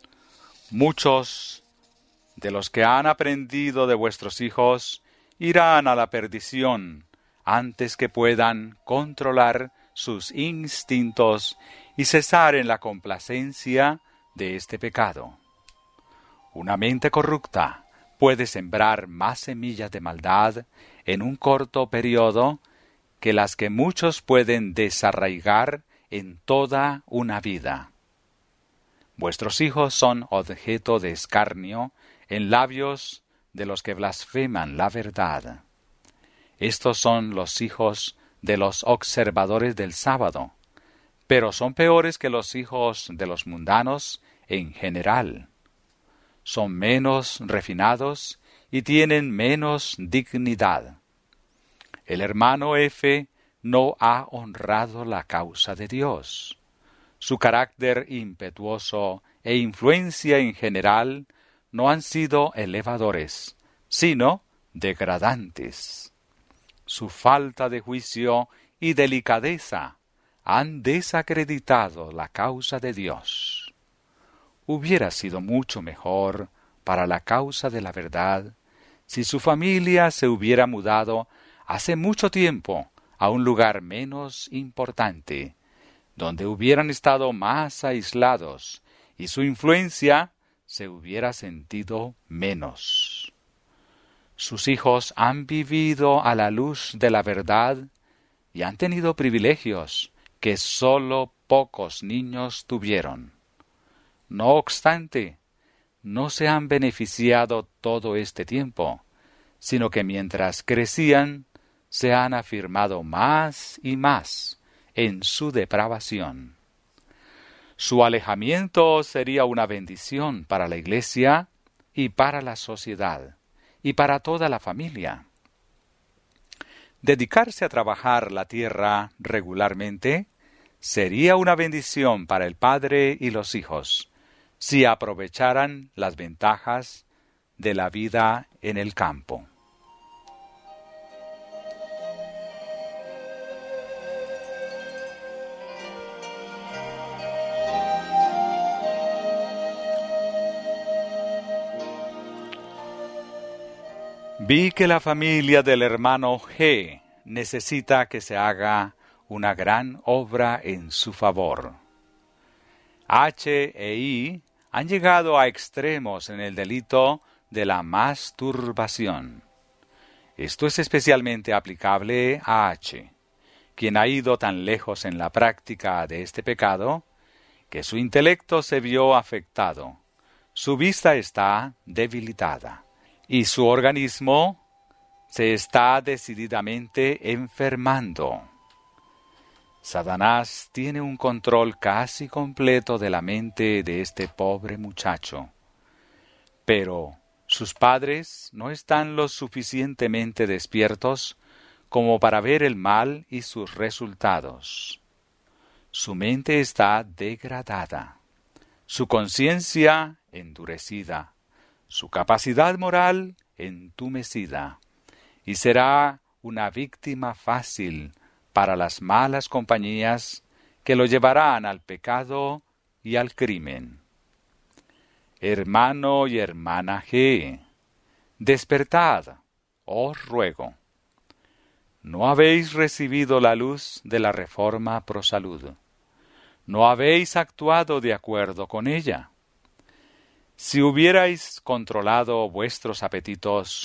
[SPEAKER 1] Muchos de los que han aprendido de vuestros hijos irán a la perdición antes que puedan controlar sus instintos y cesar en la complacencia de este pecado. Una mente corrupta puede sembrar más semillas de maldad en un corto periodo que las que muchos pueden desarraigar en toda una vida. Vuestros hijos son objeto de escarnio en labios de los que blasfeman la verdad. Estos son los hijos de los observadores del sábado, pero son peores que los hijos de los mundanos en general. Son menos refinados y tienen menos dignidad. El hermano F no ha honrado la causa de Dios. Su carácter impetuoso e influencia en general no han sido elevadores, sino degradantes. Su falta de juicio y delicadeza han desacreditado la causa de Dios. Hubiera sido mucho mejor para la causa de la verdad si su familia se hubiera mudado hace mucho tiempo a un lugar menos importante, donde hubieran estado más aislados y su influencia se hubiera sentido menos. Sus hijos han vivido a la luz de la verdad y han tenido privilegios que sólo pocos niños tuvieron. No obstante, no se han beneficiado todo este tiempo, sino que mientras crecían, se han afirmado más y más en su depravación. Su alejamiento sería una bendición para la Iglesia y para la sociedad, y para toda la familia. Dedicarse a trabajar la tierra regularmente sería una bendición para el padre y los hijos, si aprovecharan las ventajas de la vida en el campo. Vi que la familia del hermano G necesita que se haga una gran obra en su favor. H e I han llegado a extremos en el delito de la masturbación. Esto es especialmente aplicable a H, quien ha ido tan lejos en la práctica de este pecado que su intelecto se vio afectado, su vista está debilitada y su organismo se está decididamente enfermando. Satanás tiene un control casi completo de la mente de este pobre muchacho, pero sus padres no están lo suficientemente despiertos como para ver el mal y sus resultados. Su mente está degradada, su conciencia endurecida, su capacidad moral entumecida, y será una víctima fácil para las malas compañías que lo llevarán al pecado y al crimen. Hermano y hermana G, despertad, os ruego. ¿No habéis recibido la luz de la reforma pro salud? ¿No habéis actuado de acuerdo con ella? Si hubierais controlado vuestros apetitos,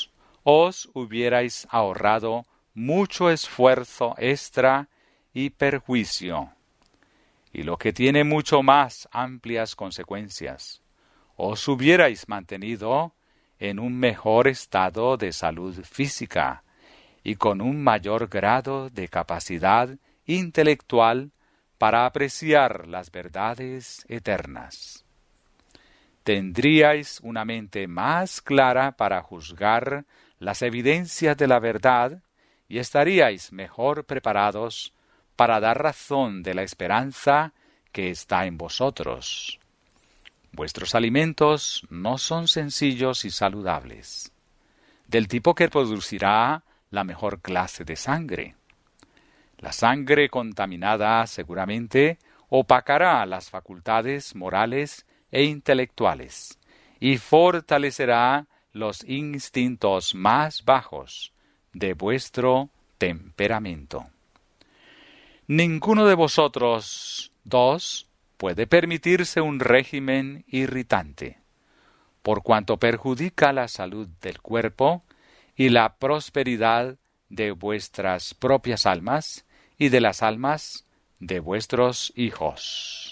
[SPEAKER 1] os hubierais ahorrado mucho esfuerzo extra y perjuicio. Y lo que tiene mucho más amplias consecuencias, os hubierais mantenido en un mejor estado de salud física y con un mayor grado de capacidad intelectual para apreciar las verdades eternas. Tendríais una mente más clara para juzgar las evidencias de la verdad y estaríais mejor preparados para dar razón de la esperanza que está en vosotros. Vuestros alimentos no son sencillos y saludables, del tipo que producirá la mejor clase de sangre. La sangre contaminada seguramente opacará las facultades morales e intelectuales y fortalecerá los instintos más bajos de vuestro temperamento. Ninguno de vosotros dos puede permitirse un régimen irritante, por cuanto perjudica la salud del cuerpo y la prosperidad de vuestras propias almas y de las almas de vuestros hijos.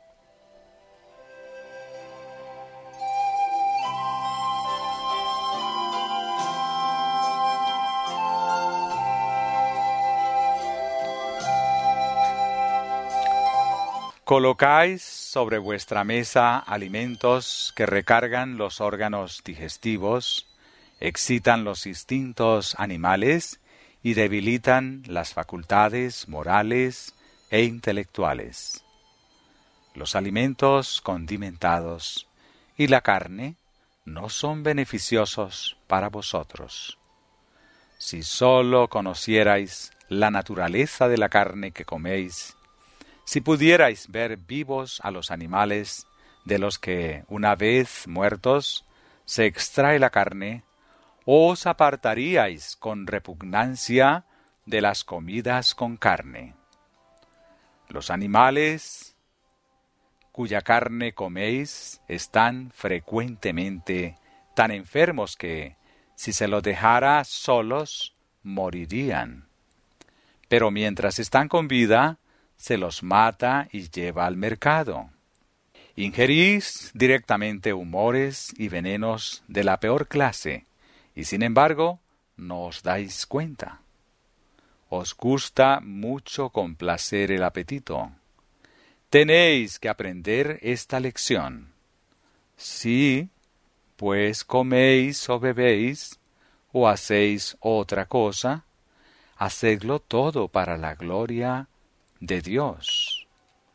[SPEAKER 1] Colocáis sobre vuestra mesa alimentos que recargan los órganos digestivos, excitan los instintos animales y debilitan las facultades morales e intelectuales. Los alimentos condimentados y la carne no son beneficiosos para vosotros. Si sólo conocierais la naturaleza de la carne que coméis, si pudierais ver vivos a los animales de los que, una vez muertos, se extrae la carne, os apartaríais con repugnancia de las comidas con carne. Los animales cuya carne coméis están frecuentemente tan enfermos que, si se los dejara solos, morirían. Pero mientras están con vida, se los mata y lleva al mercado. Ingerís directamente humores y venenos de la peor clase, y sin embargo no os dais cuenta. Os gusta mucho complacer el apetito. Tenéis que aprender esta lección. Si, pues, coméis o bebéis, o hacéis otra cosa, hacedlo todo para la gloria de Dios.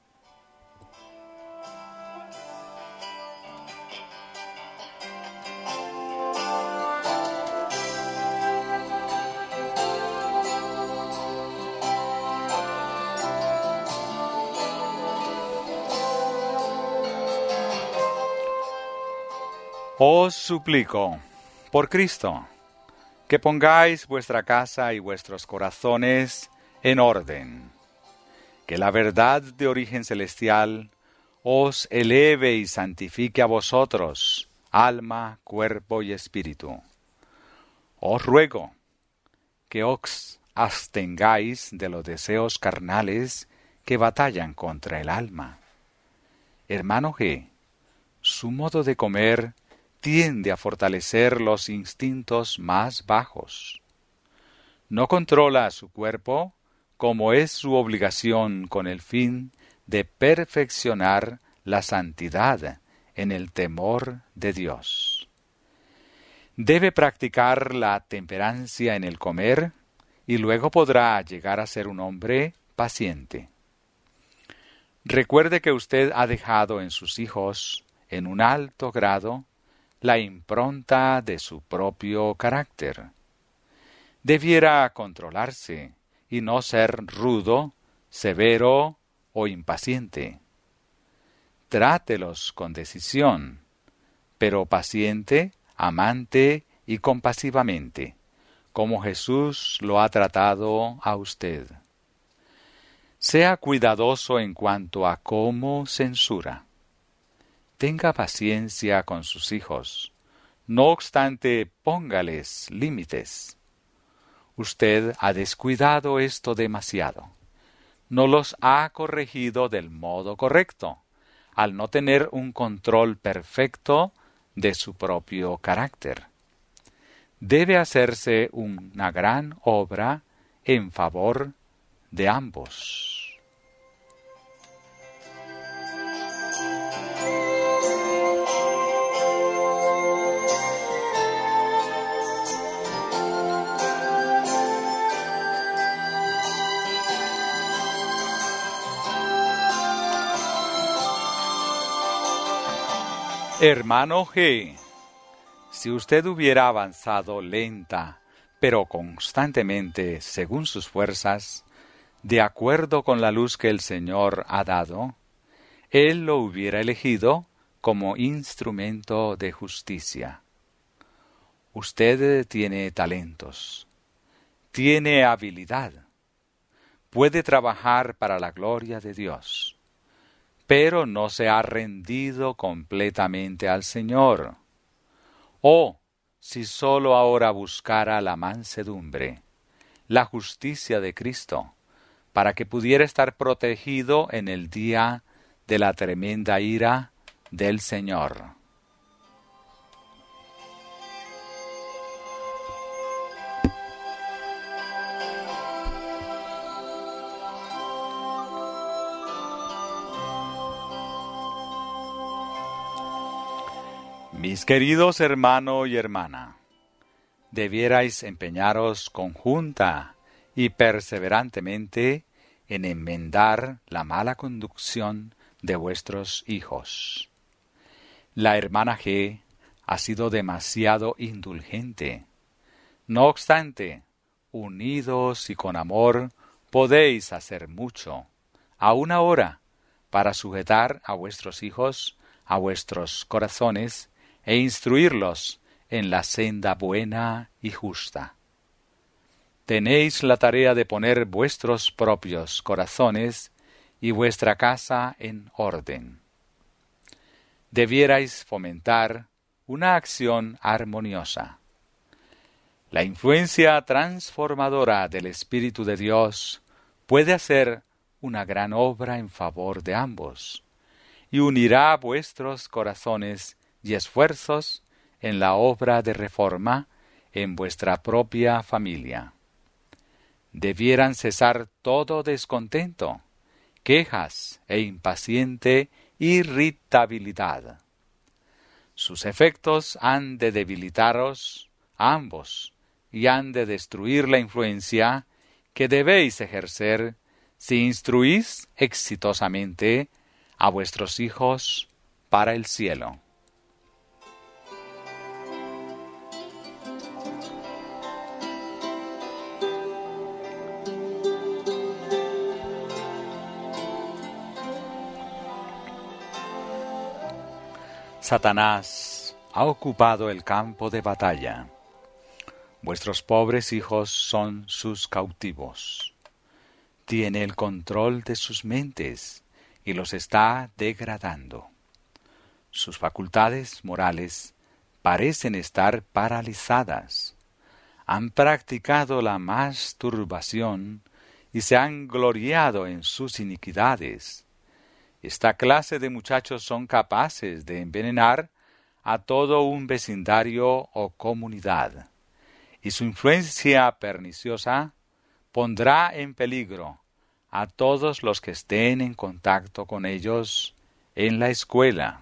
[SPEAKER 1] Os suplico, por Cristo, que pongáis vuestra casa y vuestros corazones en orden, que la verdad de origen celestial os eleve y santifique a vosotros, alma, cuerpo y espíritu. Os ruego que os abstengáis de los deseos carnales que batallan contra el alma. Hermano G., su modo de comer tiende a fortalecer los instintos más bajos. No controla su cuerpo como es su obligación con el fin de perfeccionar la santidad en el temor de Dios. Debe practicar la temperancia en el comer y luego podrá llegar a ser un hombre paciente. Recuerde que usted ha dejado en sus hijos, en un alto grado, la impronta de su propio carácter. Debiera controlarse y no ser rudo, severo o impaciente. Trátelos con decisión, pero paciente, amante y compasivamente, como Jesús lo ha tratado a usted. Sea cuidadoso en cuanto a cómo censura. Tenga paciencia con sus hijos. No obstante, póngales límites. Usted ha descuidado esto demasiado. No los ha corregido del modo correcto, al no tener un control perfecto de su propio carácter. Debe hacerse una gran obra en favor de ambos. Hermano G, si usted hubiera avanzado lenta, pero constantemente según sus fuerzas, de acuerdo con la luz que el Señor ha dado, Él lo hubiera elegido como instrumento de justicia. Usted tiene talentos, tiene habilidad, puede trabajar para la gloria de Dios, pero no se ha rendido completamente al Señor. Oh, si sólo ahora buscara la mansedumbre, la justicia de Cristo, para que pudiera estar protegido en el día de la tremenda ira del Señor. Mis queridos hermano y hermana, debierais empeñaros conjunta y perseverantemente en enmendar la mala conducción de vuestros hijos. La hermana G ha sido demasiado indulgente. No obstante, unidos y con amor, podéis hacer mucho, aún ahora, para sujetar a vuestros hijos, a vuestros corazones, e instruirlos en la senda buena y justa. Tenéis la tarea de poner vuestros propios corazones y vuestra casa en orden. Debierais fomentar una acción armoniosa. La influencia transformadora del Espíritu de Dios puede hacer una gran obra en favor de ambos, y unirá vuestros corazones y esfuerzos en la obra de reforma en vuestra propia familia. Debieran cesar todo descontento, quejas e impaciente irritabilidad. Sus efectos han de debilitaros a ambos y han de destruir la influencia que debéis ejercer si instruís exitosamente a vuestros hijos para el cielo. Satanás ha ocupado el campo de batalla. Vuestros pobres hijos son sus cautivos. Tiene el control de sus mentes y los está degradando. Sus facultades morales parecen estar paralizadas. Han practicado la masturbación y se han gloriado en sus iniquidades. Esta clase de muchachos son capaces de envenenar a todo un vecindario o comunidad, y su influencia perniciosa pondrá en peligro a todos los que estén en contacto con ellos en la escuela.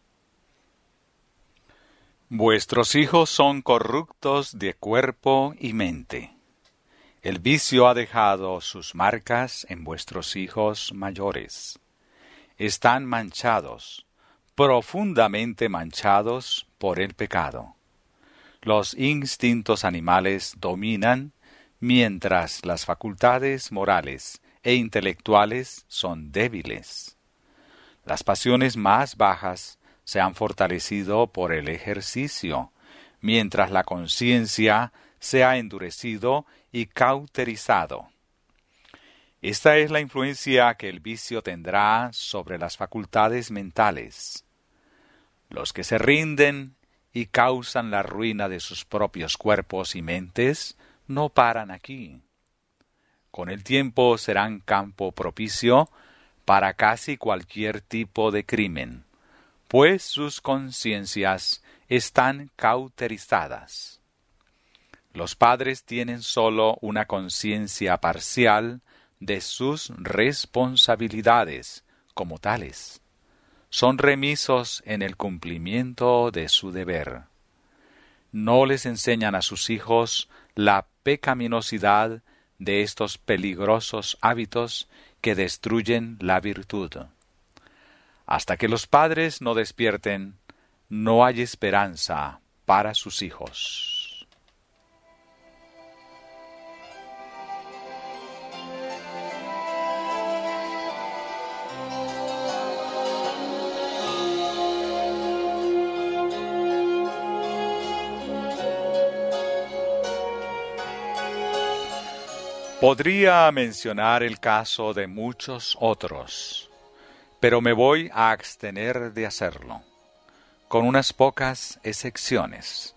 [SPEAKER 1] Vuestros hijos son corruptos de cuerpo y mente. El vicio ha dejado sus marcas en vuestros hijos mayores. Están manchados, profundamente manchados por el pecado. Los instintos animales dominan, mientras las facultades morales e intelectuales son débiles. Las pasiones más bajas se han fortalecido por el ejercicio, mientras la conciencia se ha endurecido y cauterizado. Esta es la influencia que el vicio tendrá sobre las facultades mentales. Los que se rinden y causan la ruina de sus propios cuerpos y mentes, no paran aquí. Con el tiempo serán campo propicio para casi cualquier tipo de crimen, pues sus conciencias están cauterizadas. Los padres tienen sólo una conciencia parcial de sus responsabilidades como tales. Son remisos en el cumplimiento de su deber. No les enseñan a sus hijos la pecaminosidad de estos peligrosos hábitos que destruyen la virtud. Hasta que los padres no despierten, no hay esperanza para sus hijos. Podría mencionar el caso de muchos otros, pero me voy a abstener de hacerlo, con unas pocas excepciones.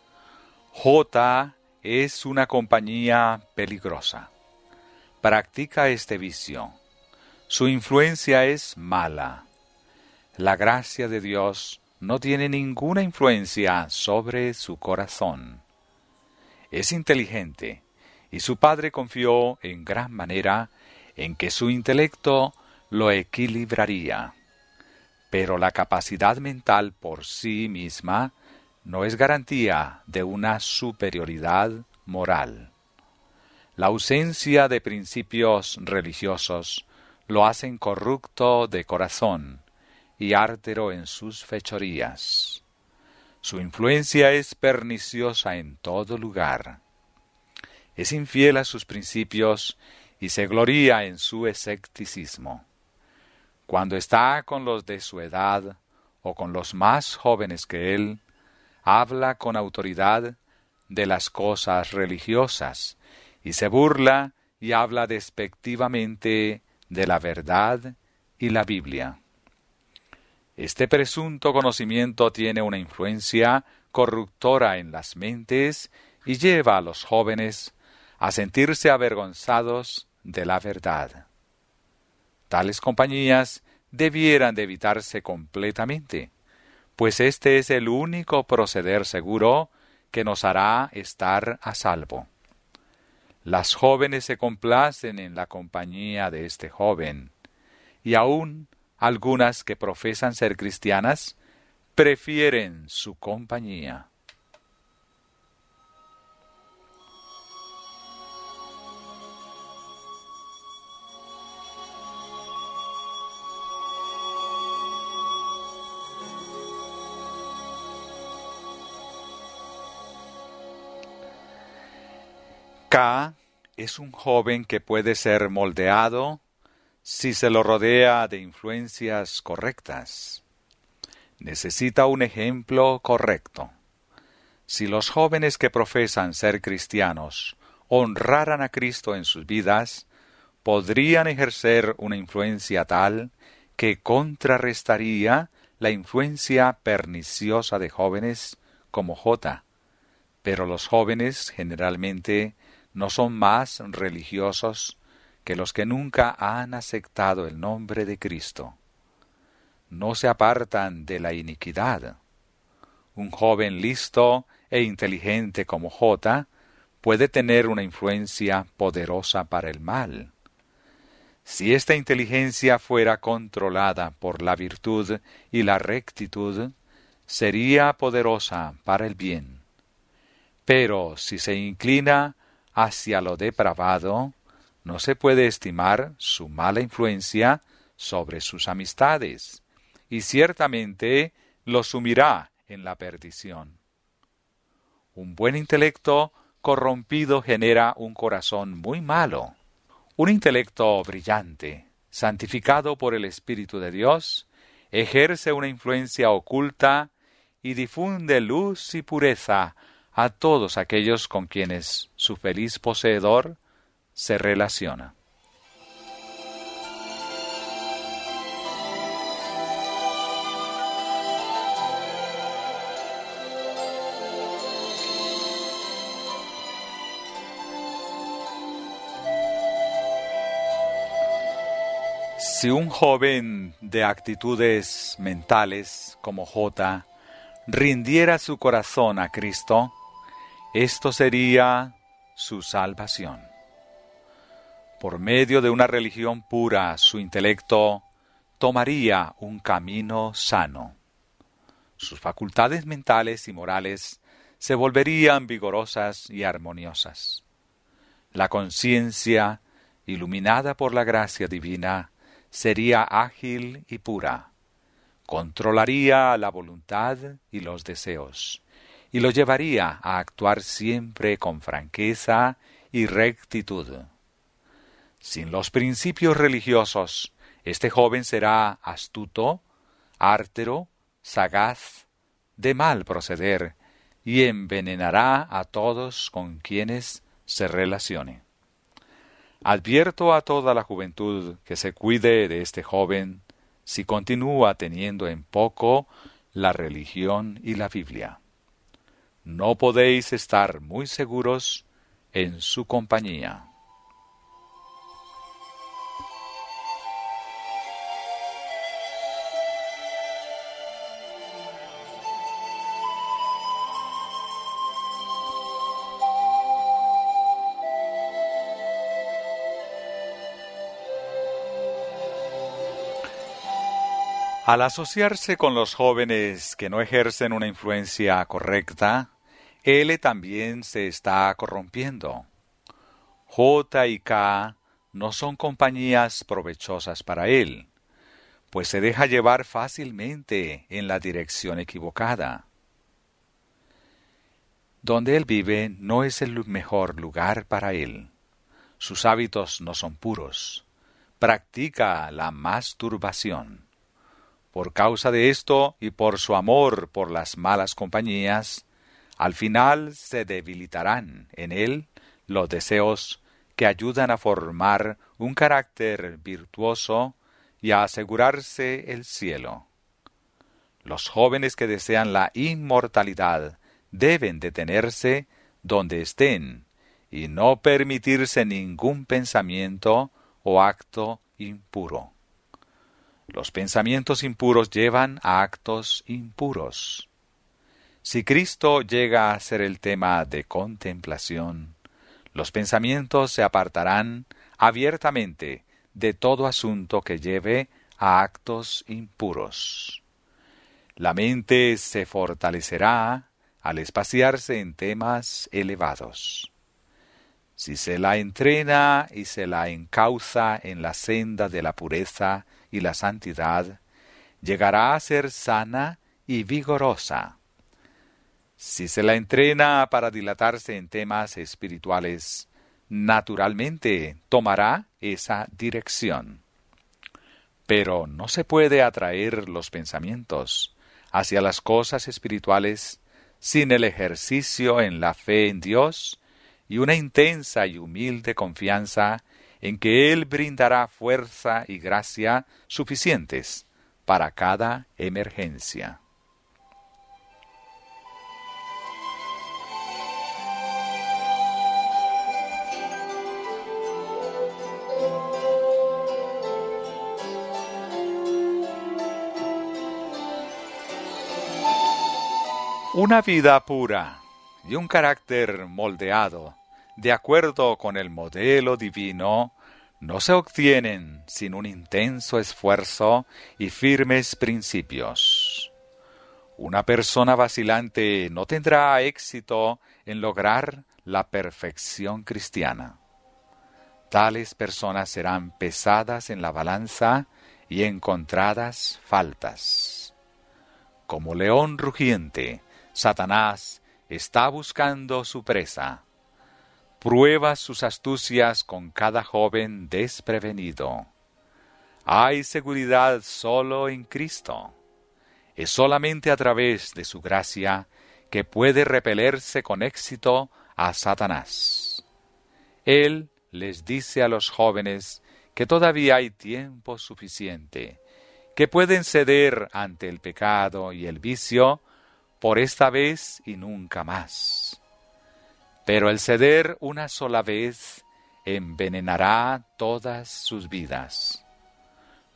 [SPEAKER 1] J es una compañía peligrosa. Practica este vicio. Su influencia es mala. La gracia de Dios no tiene ninguna influencia sobre su corazón. Es inteligente, y su padre confió en gran manera en que su intelecto lo equilibraría. Pero la capacidad mental por sí misma no es garantía de una superioridad moral. La ausencia de principios religiosos lo hacen corrupto de corazón y ártero en sus fechorías. Su influencia es perniciosa en todo lugar. Es infiel a sus principios y se gloría en su escepticismo. Cuando está con los de su edad o con los más jóvenes que él, habla con autoridad de las cosas religiosas y se burla y habla despectivamente de la verdad y la Biblia. Este presunto conocimiento tiene una influencia corruptora en las mentes y lleva a los jóvenes a sentirse avergonzados de la verdad. Tales compañías debieran de evitarse completamente, pues este es el único proceder seguro que nos hará estar a salvo. Las jóvenes se complacen en la compañía de este joven, y aun algunas que profesan ser cristianas prefieren su compañía. K es un joven que puede ser moldeado si se lo rodea de influencias correctas. Necesita un ejemplo correcto. Si los jóvenes que profesan ser cristianos honraran a Cristo en sus vidas, podrían ejercer una influencia tal que contrarrestaría la influencia perniciosa de jóvenes como J. Pero los jóvenes generalmente no son más religiosos que los que nunca han aceptado el nombre de Cristo. No se apartan de la iniquidad. Un joven listo e inteligente como J puede tener una influencia poderosa para el mal. Si esta inteligencia fuera controlada por la virtud y la rectitud, sería poderosa para el bien. Pero si se inclina hacia lo depravado, no se puede estimar su mala influencia sobre sus amistades, y ciertamente lo sumirá en la perdición. Un buen intelecto corrompido genera un corazón muy malo. Un intelecto brillante, santificado por el Espíritu de Dios, ejerce una influencia oculta y difunde luz y pureza a todos aquellos con quienes su feliz poseedor se relaciona. Si un joven de actitudes mentales como J rindiera su corazón a Cristo, esto sería su salvación. Por medio de una religión pura, su intelecto tomaría un camino sano. Sus facultades mentales y morales se volverían vigorosas y armoniosas. La conciencia, iluminada por la gracia divina, sería ágil y pura. Controlaría la voluntad y los deseos, y lo llevaría a actuar siempre con franqueza y rectitud. Sin los principios religiosos, este joven será astuto, ártero, sagaz, de mal proceder, y envenenará a todos con quienes se relacione. Advierto a toda la juventud que se cuide de este joven si continúa teniendo en poco la religión y la Biblia. No podéis estar muy seguros en su compañía. Al asociarse con los jóvenes que no ejercen una influencia correcta, él también se está corrompiendo. J y K no son compañías provechosas para él, pues se deja llevar fácilmente en la dirección equivocada. Donde él vive no es el mejor lugar para él. Sus hábitos no son puros. Practica la masturbación. Por causa de esto y por su amor por las malas compañías, al final se debilitarán en él los deseos que ayudan a formar un carácter virtuoso y a asegurarse el cielo. Los jóvenes que desean la inmortalidad deben detenerse donde estén y no permitirse ningún pensamiento o acto impuro. Los pensamientos impuros llevan a actos impuros. Si Cristo llega a ser el tema de contemplación, los pensamientos se apartarán abiertamente de todo asunto que lleve a actos impuros. La mente se fortalecerá al espaciarse en temas elevados. Si se la entrena y se la encauza en la senda de la pureza y la santidad, llegará a ser sana y vigorosa. Si se la entrena para dilatarse en temas espirituales, naturalmente tomará esa dirección. Pero no se puede atraer los pensamientos hacia las cosas espirituales sin el ejercicio en la fe en Dios y una intensa y humilde confianza en que Él brindará fuerza y gracia suficientes para cada emergencia. Una vida pura y un carácter moldeado de acuerdo con el modelo divino no se obtienen sin un intenso esfuerzo y firmes principios. Una persona vacilante no tendrá éxito en lograr la perfección cristiana. Tales personas serán pesadas en la balanza y encontradas faltas. Como león rugiente, Satanás está buscando su presa. Prueba sus astucias con cada joven desprevenido. Hay seguridad solo en Cristo. Es solamente a través de su gracia que puede repelerse con éxito a Satanás. Él les dice a los jóvenes que todavía hay tiempo suficiente, que pueden ceder ante el pecado y el vicio por esta vez y nunca más. Pero el ceder una sola vez envenenará todas sus vidas.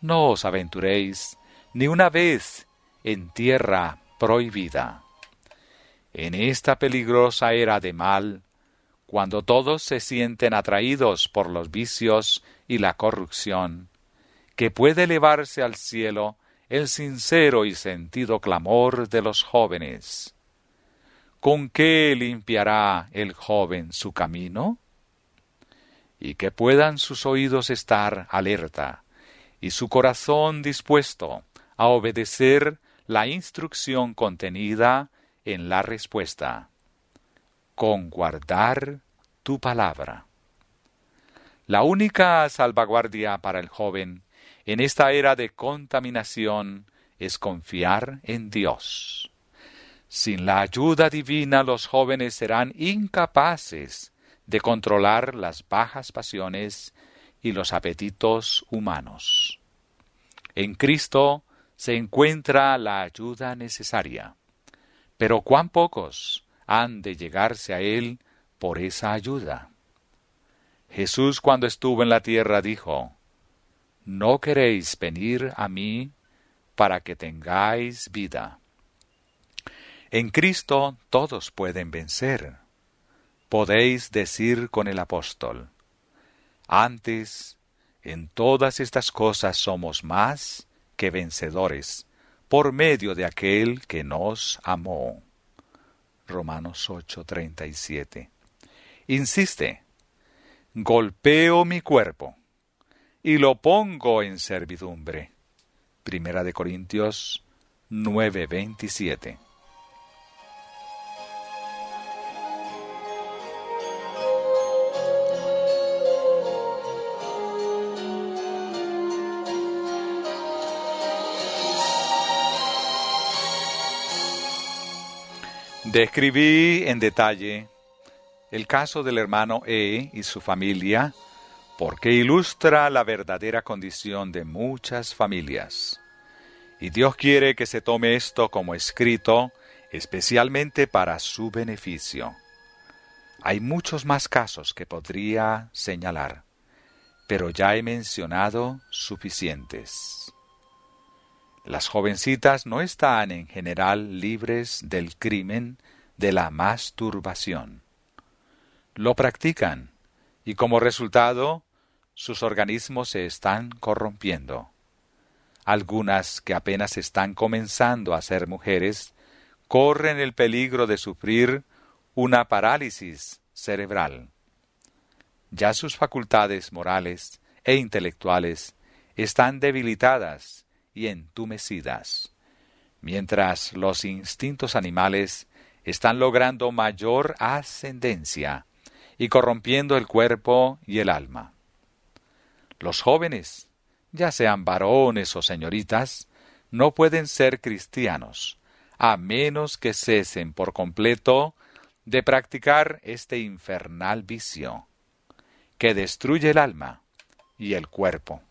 [SPEAKER 1] no os aventuréis ni una vez en tierra prohibida. En esta peligrosa era de mal, cuando todos se sienten atraídos por los vicios y la corrupción, que puede elevarse al cielo el sincero y sentido clamor de los jóvenes. ¿Con qué limpiará el joven su camino? Y que puedan sus oídos estar alerta y su corazón dispuesto a obedecer la instrucción contenida en la respuesta: con guardar tu palabra. La única salvaguardia para el joven en esta era de contaminación es confiar en Dios. Sin la ayuda divina, los jóvenes serán incapaces de controlar las bajas pasiones y los apetitos humanos. En Cristo se encuentra la ayuda necesaria, pero cuán pocos han de llegarse a Él por esa ayuda. Jesús, cuando estuvo en la tierra, dijo: «No queréis venir a mí para que tengáis vida». En Cristo todos pueden vencer. Podéis decir con el apóstol: «Antes, en todas estas cosas somos más que vencedores, por medio de aquel que nos amó». Romanos 8:37. Insiste: «Golpeo mi cuerpo y lo pongo en servidumbre». Primera de Corintios 9:27. Describí en detalle el caso del hermano E y su familia porque ilustra la verdadera condición de muchas familias. Y Dios quiere que se tome esto como escrito especialmente para su beneficio. Hay muchos más casos que podría señalar, pero ya he mencionado suficientes. Las jovencitas no están en general libres del crimen de la masturbación. Lo practican y como resultado sus organismos se están corrompiendo. Algunas que apenas están comenzando a ser mujeres corren el peligro de sufrir una parálisis cerebral. Ya sus facultades morales e intelectuales están debilitadas y entumecidas, mientras los instintos animales están logrando mayor ascendencia y corrompiendo el cuerpo y el alma. Los jóvenes, ya sean varones o señoritas, no pueden ser cristianos, a menos que cesen por completo de practicar este infernal vicio, que destruye el alma y el cuerpo.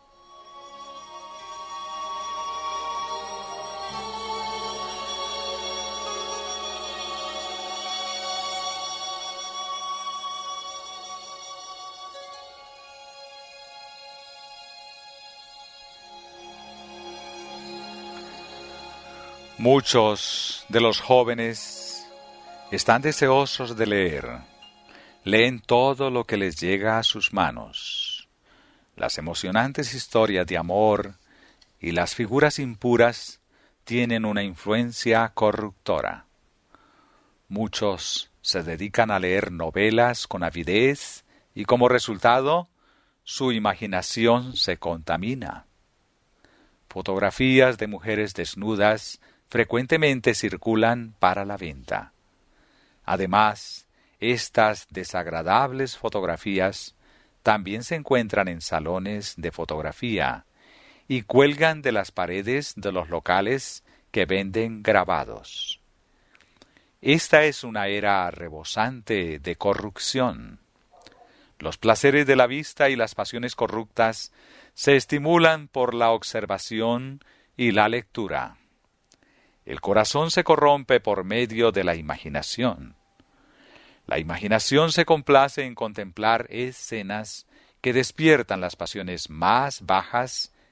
[SPEAKER 1] Muchos de los jóvenes están deseosos de leer. Leen todo lo que les llega a sus manos. Las emocionantes historias de amor y las figuras impuras tienen una influencia corruptora. Muchos se dedican a leer novelas con avidez y como resultado su imaginación se contamina. Fotografías de mujeres desnudas frecuentemente circulan para la venta. Además, estas desagradables fotografías también se encuentran en salones de fotografía y cuelgan de las paredes de los locales que venden grabados. Esta es una era rebosante de corrupción. Los placeres de la vista y las pasiones corruptas se estimulan por la observación y la lectura. El corazón se corrompe por medio de la imaginación. La imaginación se complace en contemplar escenas que despiertan las pasiones más bajas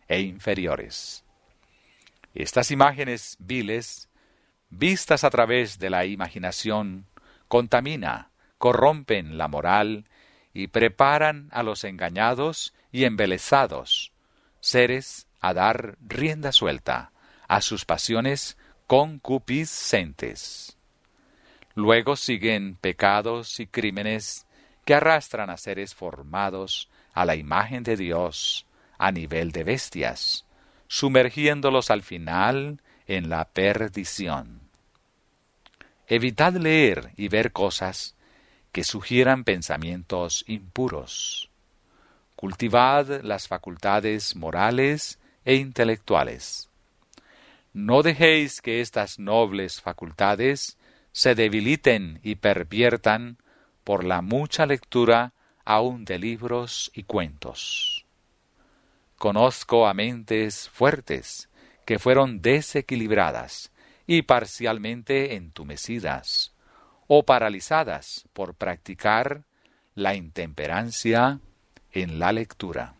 [SPEAKER 1] e inferiores. Estas imágenes viles, vistas a través de la imaginación, corrompen la moral y preparan a los engañados y embelesados seres a dar rienda suelta a sus pasiones concupiscentes. Luego siguen pecados y crímenes que arrastran a seres formados a la imagen de Dios a nivel de bestias, sumergiéndolos al final en la perdición. Evitad leer y ver cosas que sugieran pensamientos impuros. Cultivad las facultades morales e intelectuales. No dejéis que estas nobles facultades se debiliten y perviertan por la mucha lectura aun de libros y cuentos. Conozco a mentes fuertes que fueron desequilibradas y parcialmente entumecidas o paralizadas por practicar la intemperancia en la lectura.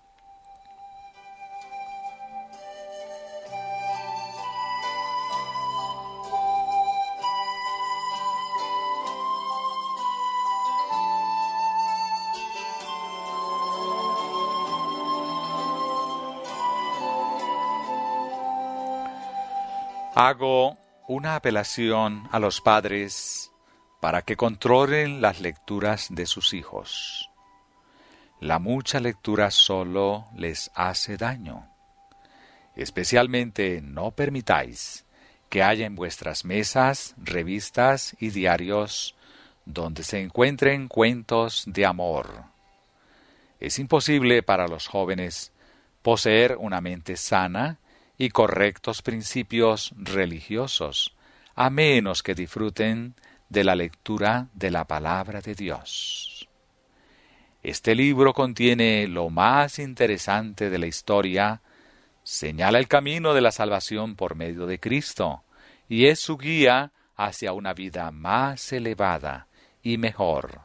[SPEAKER 1] Hago una apelación a los padres para que controlen las lecturas de sus hijos. La mucha lectura solo les hace daño. Especialmente no permitáis que haya en vuestras mesas revistas y diarios donde se encuentren cuentos de amor. Es imposible para los jóvenes poseer una mente sana y correctos principios religiosos, a menos que disfruten de la lectura de la palabra de Dios. Este libro contiene lo más interesante de la historia, señala el camino de la salvación por medio de Cristo, y es su guía hacia una vida más elevada y mejor.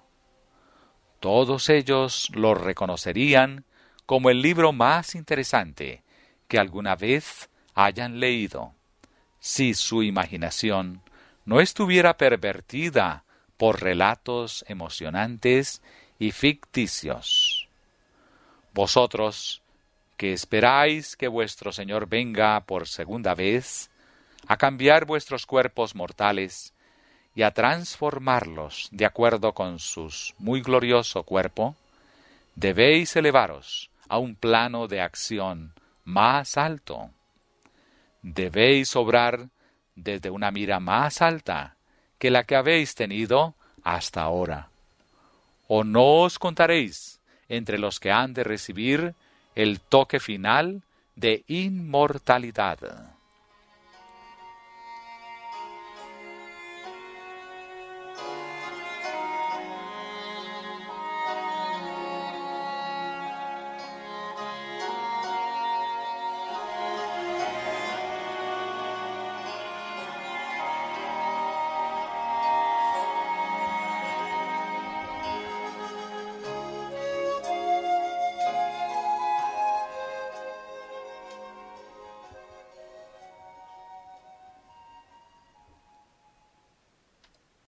[SPEAKER 1] Todos ellos lo reconocerían como el libro más interesante que alguna vez hayan leído, si su imaginación no estuviera pervertida por relatos emocionantes y ficticios. Vosotros, que esperáis que vuestro Señor venga por segunda vez, a cambiar vuestros cuerpos mortales y a transformarlos de acuerdo con su muy glorioso cuerpo, debéis elevaros a un plano de acción más alto. Debéis obrar desde una mira más alta que la que habéis tenido hasta ahora. ¿O no os contaréis entre los que han de recibir el toque final de inmortalidad?